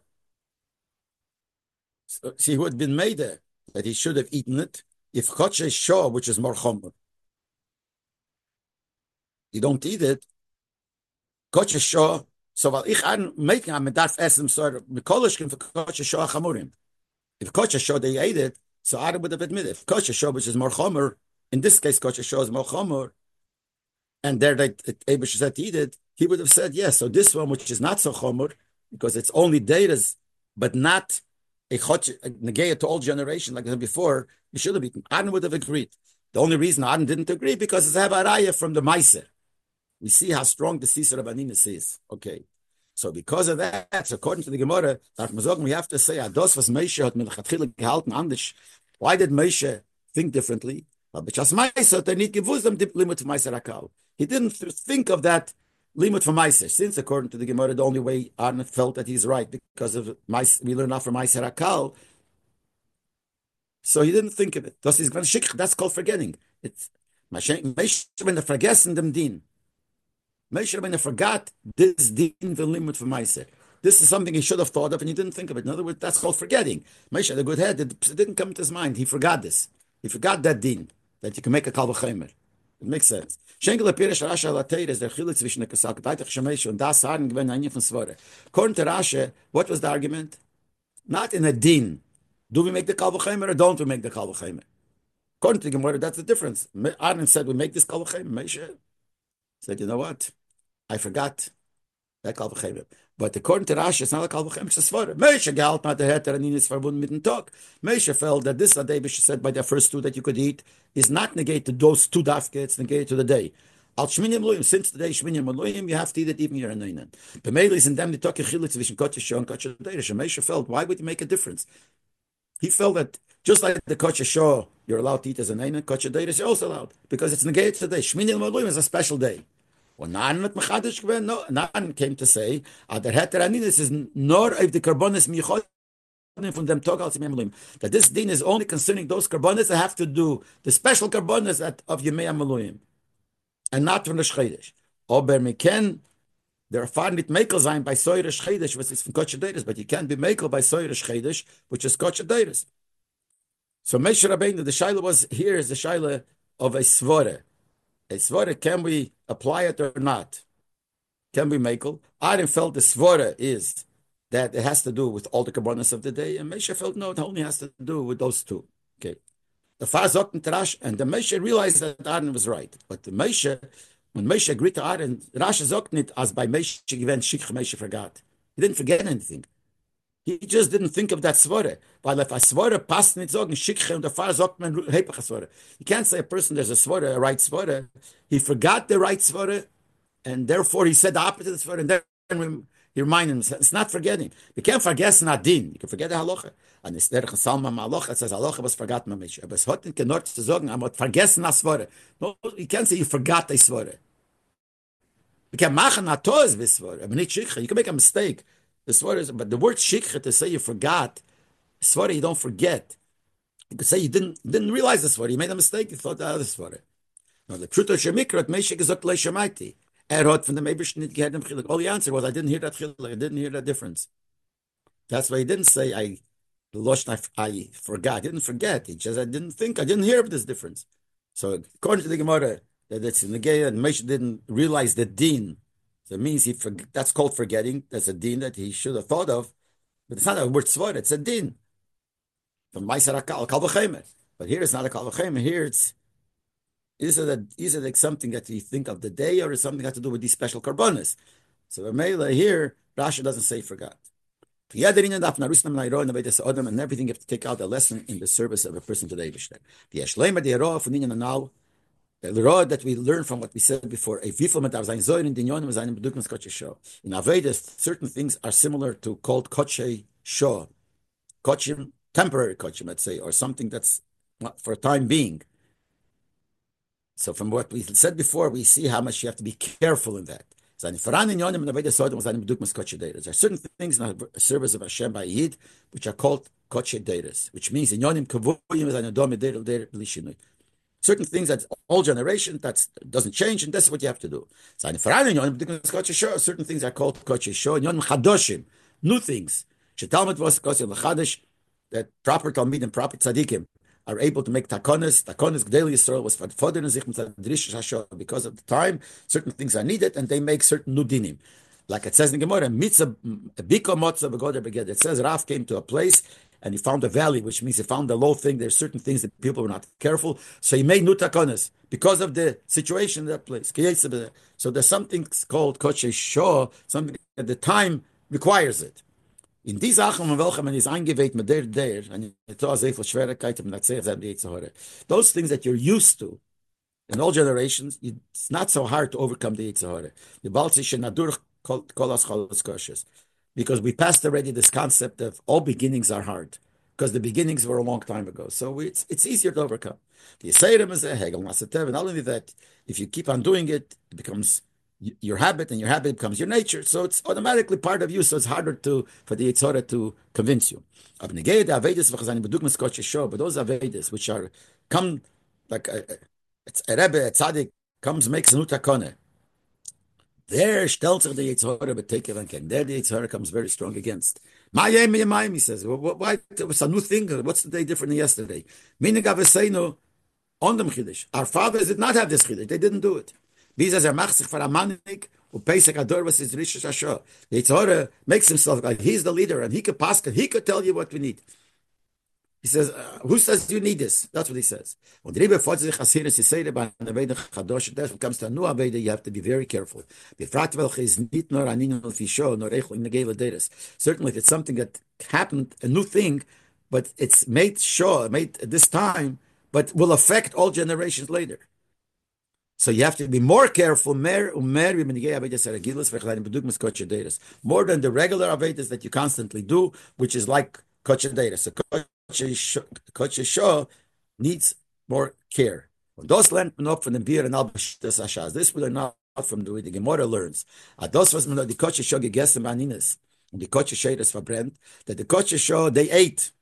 so, see who had been made there, that he should have eaten it. If Kotsche Shah, which is more Chomer, you don't eat it, Kotsche Shah, so while ich an making am darf essen sort of Mikolishkin for Kotsche Shah Chamurim. If Kotsche Shah they ate it, so I would have admitted. If Kotsche Shah, which is more Chomer, in this case Kotsche Shah is more Chomer, and there they Abish said to eat it, he would have said yes. So this one, which is not so Chomer, because it's only Deiras, but not a Kotsche negate to all generation like I said before, he should have eaten. Aaron would have agreed. The only reason Aaron didn't agree because it's Havaraya from the Meiser. We see how strong the Sisar of Aninis is. Okay. So because of that, so according to the Gemara, we have to say, Ados was Moshe hat milchatchila gehalten anders. Why did Moshe think differently? Because Meiser they need gewusst am limit of Meiser Akal. He didn't think of that limit for Meiser. Since according to the Gemara, the only way Aaron felt that he's right because of Meiser, we learn now from Meiser Akal. So he didn't think of it. That's called forgetting. It's Moshe when the vergessen dem din. Moshe Rabbeinu forgot this din the limit for Meiser. This is something he should have thought of and he didn't think of it. In other words, that's called forgetting. Moshe had a good head. It didn't come to his mind. He forgot this. He forgot that din, that you can make a Kal V'Chomer. It makes sense. Schenkel Pirish Rasha Lateir is der Chiluk zwischen der Kasak, Deitach Shemeshu, and das Haaren gewinnt ein von Svore. According to Rasha, what was the argument? Not in a din. Do we make the Kal V'Chomer or don't we make the Kal V'Chomer? According to the Gemara, that's the difference. Aaron said, we make this Kal V'Chomer. Moshe said, you know what? I forgot that Kal V'Chomer. But according to Rashi, it's not a Kal V'Chomer, it's a Svara. Moshe gehalt not the heter and is verbunden mit dem Tag. Moshe felt that this Adebish said by the first two that you could eat is not negated to those two dafke, it's negated to the day. Al Shminim Loyim, since the day Shminim Loyim, you have to eat it even you're a Noinan. The Melis and them, they talk a chilik zwischen Kotsche Shah and Kotsche Deirish. And Moshe felt, why would you make a difference? He felt that just like the Kotsche Shah, you're allowed to eat as a Noinan, Kotsche Deirish, you're also allowed. Because it's negated to the day. Shminim Loyim is a special day. When Nan met Mechadish gewinnt, no, Nan came to say, that der Heter Aninis is nor if the Karbonis Michodim from them Tog al Tzimei that this din is only concerning those Karbonis that have to do the special Karbonis of Yemei HaMeluim, and not from the Shchedish. Aber me can, there are far mit Mekel sein by Soyer Shchedish, which is from Kotsche Deires, but you can't be Mekel by Soyer Shchedish, which is Kotsche Deires. So Moshe Rabbeinu, the Shaila was, here is the Shaila of a Svore. A Svore, can we apply it or not? Can we make it? Aaron felt the Svore is that it has to do with all the carbonas of the day, and Moshe felt no, it only has to do with those two. Okay. The Far Zok and Rash, and the Moshe realized that Aaron was right. But the Moshe, when Moshe agreed to Aaron, Rash Zok nicht as by Moshe given Shikh Moshe forgot. He didn't forget anything. He just didn't think of that svara. Weil if a svara passt nicht sagen, Shikche und der Fahrer sagt man Hepech svara. You can't say a person there's a svara, a right svara. He forgot the right svara, and therefore he said the opposite of svara, and then he reminded him. It's not forgetting. You can't forget not din. You can forget the halacha. And it's there Salma halacha. It says halacha was forgotten mamish. But it's hot in kenort zu sagen, I'm not vergessen a svara. No, you can't say you forgot the svara. You can machen a toz with svara, but not Shikche. You can make a mistake. The swara is, but the word shikha to say you forgot, swara you don't forget. You could say you didn't didn't realize the swara, you made a mistake, you thought the other swara. Now the pruto shemikrat meishik gesagt le shemaiti. Er hat from the Meibishn nicht gehört im Chiluk. All the answer was I didn't hear that Chiluk, I didn't hear that difference. That's why he didn't say I the losh I, I forgot. I didn't forget. He just I didn't think I didn't hear of this difference. So according to the Gemara, that it's in the Geya and Moshe didn't realize the din. So it means he for, that's called forgetting. That's a din that he should have thought of. But it's not a word svara, it's a din. From Maisar Kal V'chemer. But here it's not a Kal V'chemer. Here it's is it, a, is it like something that you think of the day, or is something that to do with these special karbonis? So Mela here, Rashi doesn't say forgot. And everything you have to take out a lesson in the service of a person to the Eibishter. The law that we learn from what we said before, in Avedis, certain things are similar to called koche shah, kochim, temporary kochim, let's say, or something that's for a time being. So from what we said before, we see how much you have to be careful in that. There are certain things in the service of Hashem by Yid, which are called koche deiros, which means in yonim kavuyim certain things that all generation that doesn't change, and that's what you have to do. Certain things are called koche show, new things. That proper talmid and proper tzaddikim are able to make takonis. Takonis Gdei Yisrael was for because of the time. Certain things are needed, and they make certain new dinim. Like it says in Gemara, mitzvah biko motzah begoder beged. It says Rav came to a place and he found a valley, which means he found a low thing. There's certain things that people were not careful, so he made new takonis because of the situation in that place. So there's something called koche shah, something at the time requires it. In these Sachen, welchem man is eingeweiht mit der der, and it's all sehr viel Schwierigkeiten mit der Zeit, those things that you're used to in all generations, it's not so hard to overcome the Yitzhahara. The Baltish and Nadur kolas cholas koshes. Because we passed already this concept of all beginnings are hard, because the beginnings were a long time ago. So it's it's easier to overcome. The Yisayrim is a Hegel Masatev, and not only that, if you keep on doing it, it becomes your habit, and your habit becomes your nature. So it's automatically part of you. So it's harder to for the Yitzhara to convince you. But those Avedis, which are come like a, it's a Rebbe, a Tzaddik comes makes a nutakone. There, stellt sich the Yitzhara betekev and ken. There, the Yitzhara comes very strong against. Mayim, mayim, he says. Why? It's a new thing. What's the day different than yesterday? Meaning, Avesenu on them chiddush. Our fathers did not have this chiddush. They didn't do it. Wie er macht sich für Amanik und Pesach Ador was is Rish Hashanah. The Yitzhara makes himself like he's the leader and he could pass it. He could tell you what we need. He says, uh, who says you need this? That's what he says. Und Rebbe fordert sich as hier is say by the Veda Chadosh. When it comes to a new Veda, you have to be very careful. Befrat welche is nicht nur anin und fisho nor echel in the gele deres. Certainly, if it's something that happened, a new thing, but it's made sure, made at this time, but will affect all generations later. So you have to be more careful, more than the regular Avedas that you constantly do, which is like Kochadera. So Koche Shah needs more care. This we learn not from the way the Gemara learns. Ados was the Koche Shah gegessen baninas, and the Koche Shah is verbrannt, that the Koche Shah they ate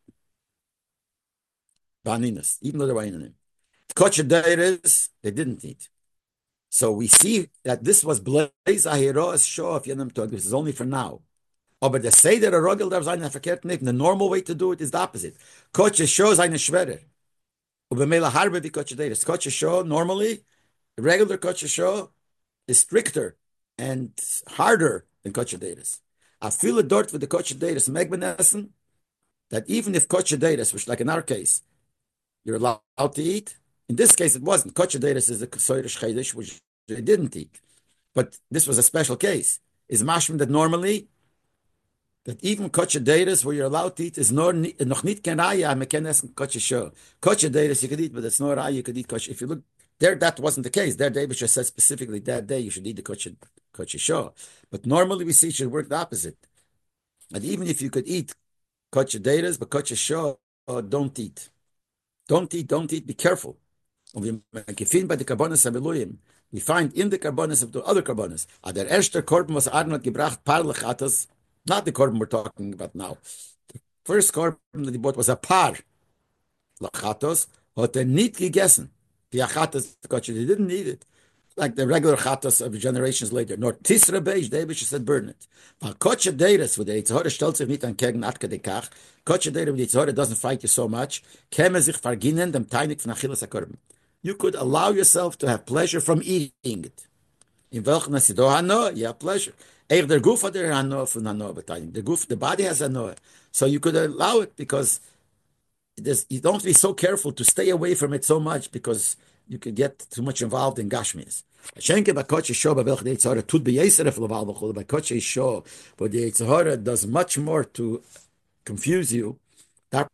baninas, even though they were in them. The Koche Deiris, they didn't eat. So we see that this was Blaze Ahiros Shah of Yenem Tog. This is only for now. Oh, but the Seder or Rogel Dav Zayin Verkehrt nicht. The normal way to do it is the opposite. Koche Shah is eine Schwerer. Ubemela Harbe wie Koche Deiris. Koche Shah, normally, regular Koche Shah is stricter and harder than Koche Deiris. I feel it dort with the Koche Deiris Megbenessen that even if Koche Deiris, which like in our case, you're allowed to eat, in this case, it wasn't. Koche Deiris is the Soirish Chaydish, which they didn't eat. But this was a special case. Is mashman that normally that even kosher deiros where you're allowed to eat is nor noch nit ken raya me ken essen kosher show. Kosher deiros you could eat, but it's no raya you could eat kosher. If you look there, that wasn't the case. There, David said specifically that day you should eat the kosher kosher show. But normally we see it should work the opposite. And even if you could eat kosher deiros, but kosher show, oh, don't eat, don't eat, don't eat. Be careful. And we find by the karbonos hameluim, we find in the karbonos of the other karbonos, der erste korban was Aaron hat gebracht par lechatos. Not the korban we're talking about now. The first korban that he bought was a par lachatos. Hat er nicht gegessen. The achatos, he didn't eat it like the regular chatos of generations later. Nor tisra beish, David said burn it. But kosher deiros, with the Yitzhara stellt sich nicht an kegen atke dekach. Kosher deiros with the Yitzhara doesn't fight you so much. Käme sich verginnen dem teinig von achilas hakorban. You could allow yourself to have pleasure from eating it. In welchem nasido hano, you have pleasure. Eich der guf hat der hano von hano beteiligt. The guf, the body has hano. So you could allow it because you don't have to be so careful to stay away from it so much because you could get too much involved in gashmis. Schenke by kosher show by welch the Yitzhara tut be yeser for leval v'chol by kosher show, but the Yitzhara does much more to confuse you. That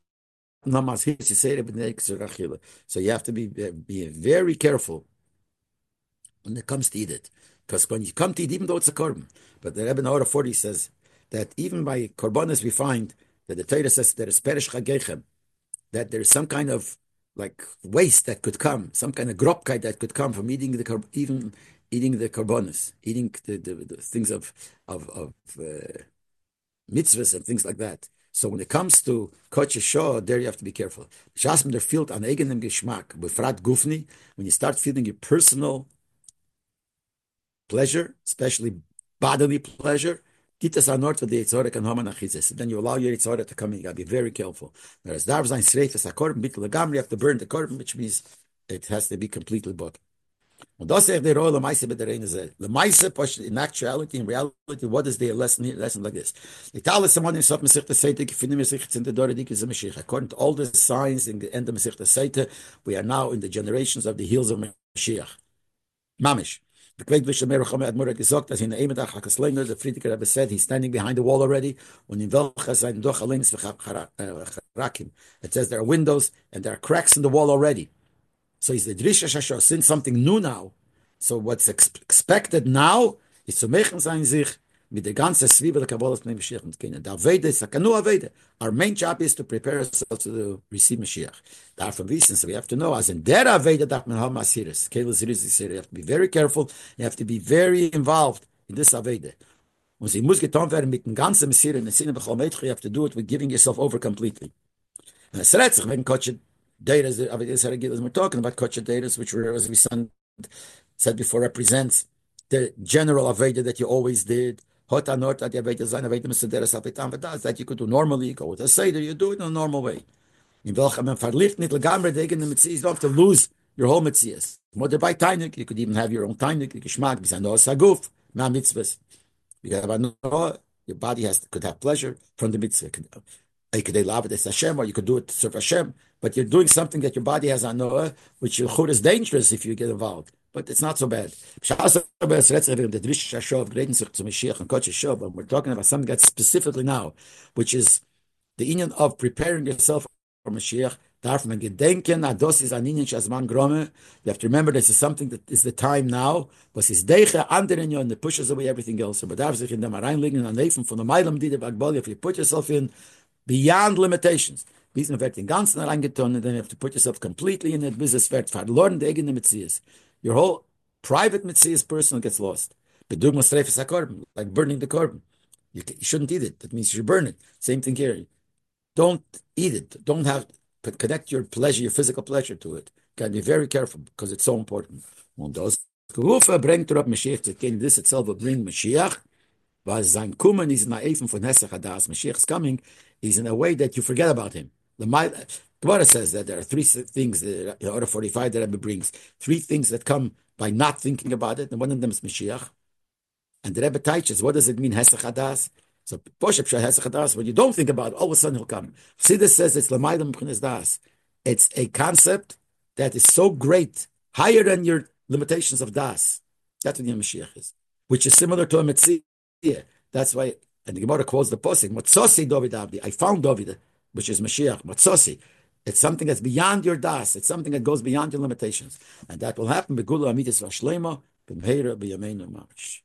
so you have to be be very careful when it comes to eat it, because when you come to eat, even though it's a korban, but the Rebbe in Order forty says that even by korbanos we find that the Torah says there is perish chagechem, that there is some kind of like waste that could come, some kind of grobkeit that could come from eating the even eating the korbanos, eating the, the, the things of of, of uh, mitzvahs and things like that. So when it comes to kosher show, there you have to be careful. Shasm der fehlt an eigenem Geschmack, befrat gufni, when you start feeling your personal pleasure, especially bodily pleasure, kitas anort for the Yitzhara can haman achizes. Then you allow your Yitzhara to come in. You gotta be very careful. Whereas darv zayin sreifes hakorban bittul legamri, you have to burn the korban, which means it has to be completely bought. And das er der Rolle meise bei der Reine sei. The meise, in actuality, in reality, what is the lesson here? Lesson like this. Italian someone in Sot Masech the Seite, gefinden wir sich in der Dore Dike Zemashich. According to all the signs in the end of Masech the Seite, we are now in the generations of the heels of Mashiach. Mamish. The great Bishop Meir Chomer Admur gesagt, dass in der Emedach HaKasleiner, the Friedrich Rebbe said, he's standing behind the wall already, und in welcher sein doch allein ist v'charakim. It says there are windows, and there are cracks in the wall already. So he's the Drisha Shasho, since something new now. So what's ex expected now is to mechen sein sich mit der ganzen Zwiebel der Kabbalah von Mashiach und Kinder. Der Avede ist Sakanu Avede. Our main job is to prepare ourselves to receive Mashiach. Davon wissen, so we have to know, as in der Avede darf man haben Asiris. Kele Ziris is here. You have to be very careful. You have to be very involved in this Avede. Und sie muss getan werden mit dem ganzen Messiah in der Sinne Bechol Meitch. You have to do it with giving yourself over completely. And es redt sich, wenn Kotche data, as we're talking about kosher data, which were, as we said before, represents the general Aveda that you always did. That you could do normally. You go with a Seder, you do it in a normal way. You don't have to lose your whole mitzvahs. You could even have your own tainik, geschmack, saguf, ma mitzvahs. Your body has could have pleasure from the mitzvah. You could love it as Hashem, or you could do it to serve Hashem, but you're doing something that your body has anoah, which is dangerous if you get involved. But it's not so bad. But we're talking about something that's specifically now, which is the union of preparing yourself for Mashiach. You have to remember this is something that is the time now, but it's deiche andere and it pushes away everything else. But if you put yourself in beyond limitations, then you have to put yourself completely in it. Business your whole private mitzvah personal gets lost. Like burning the korban. You, you shouldn't eat it. That means you should burn it. Same thing here. Don't eat it. Don't have connect your pleasure, your physical pleasure to it. You gotta be very careful because it's so important. This itself will bring Mashiach. Mashiach is coming. He's in a way that you forget about him. The Gemara says that there are three things, in order forty-five that Rebbe brings, three things that come by not thinking about it, and one of them is Mashiach. And the Rebbe teaches, what does it mean, Hesach Hadas? So, Hesach Hadas, when you don't think about it, all of a sudden he'll come. Chassidus says it's L'maylam B'chinas Das. It's a concept that is so great, higher than your limitations of Das. That's what the Mashiach is, which is similar to a Metzia. That's why And the Gemara quotes the posik, Matzosi David Abdi. I found David, which is Mashiach. Matzosi. It's something that's beyond your das. It's something that goes beyond your limitations. And that will happen. Begula Amitis Vashlema, Bimheira Biyameinu Mamash.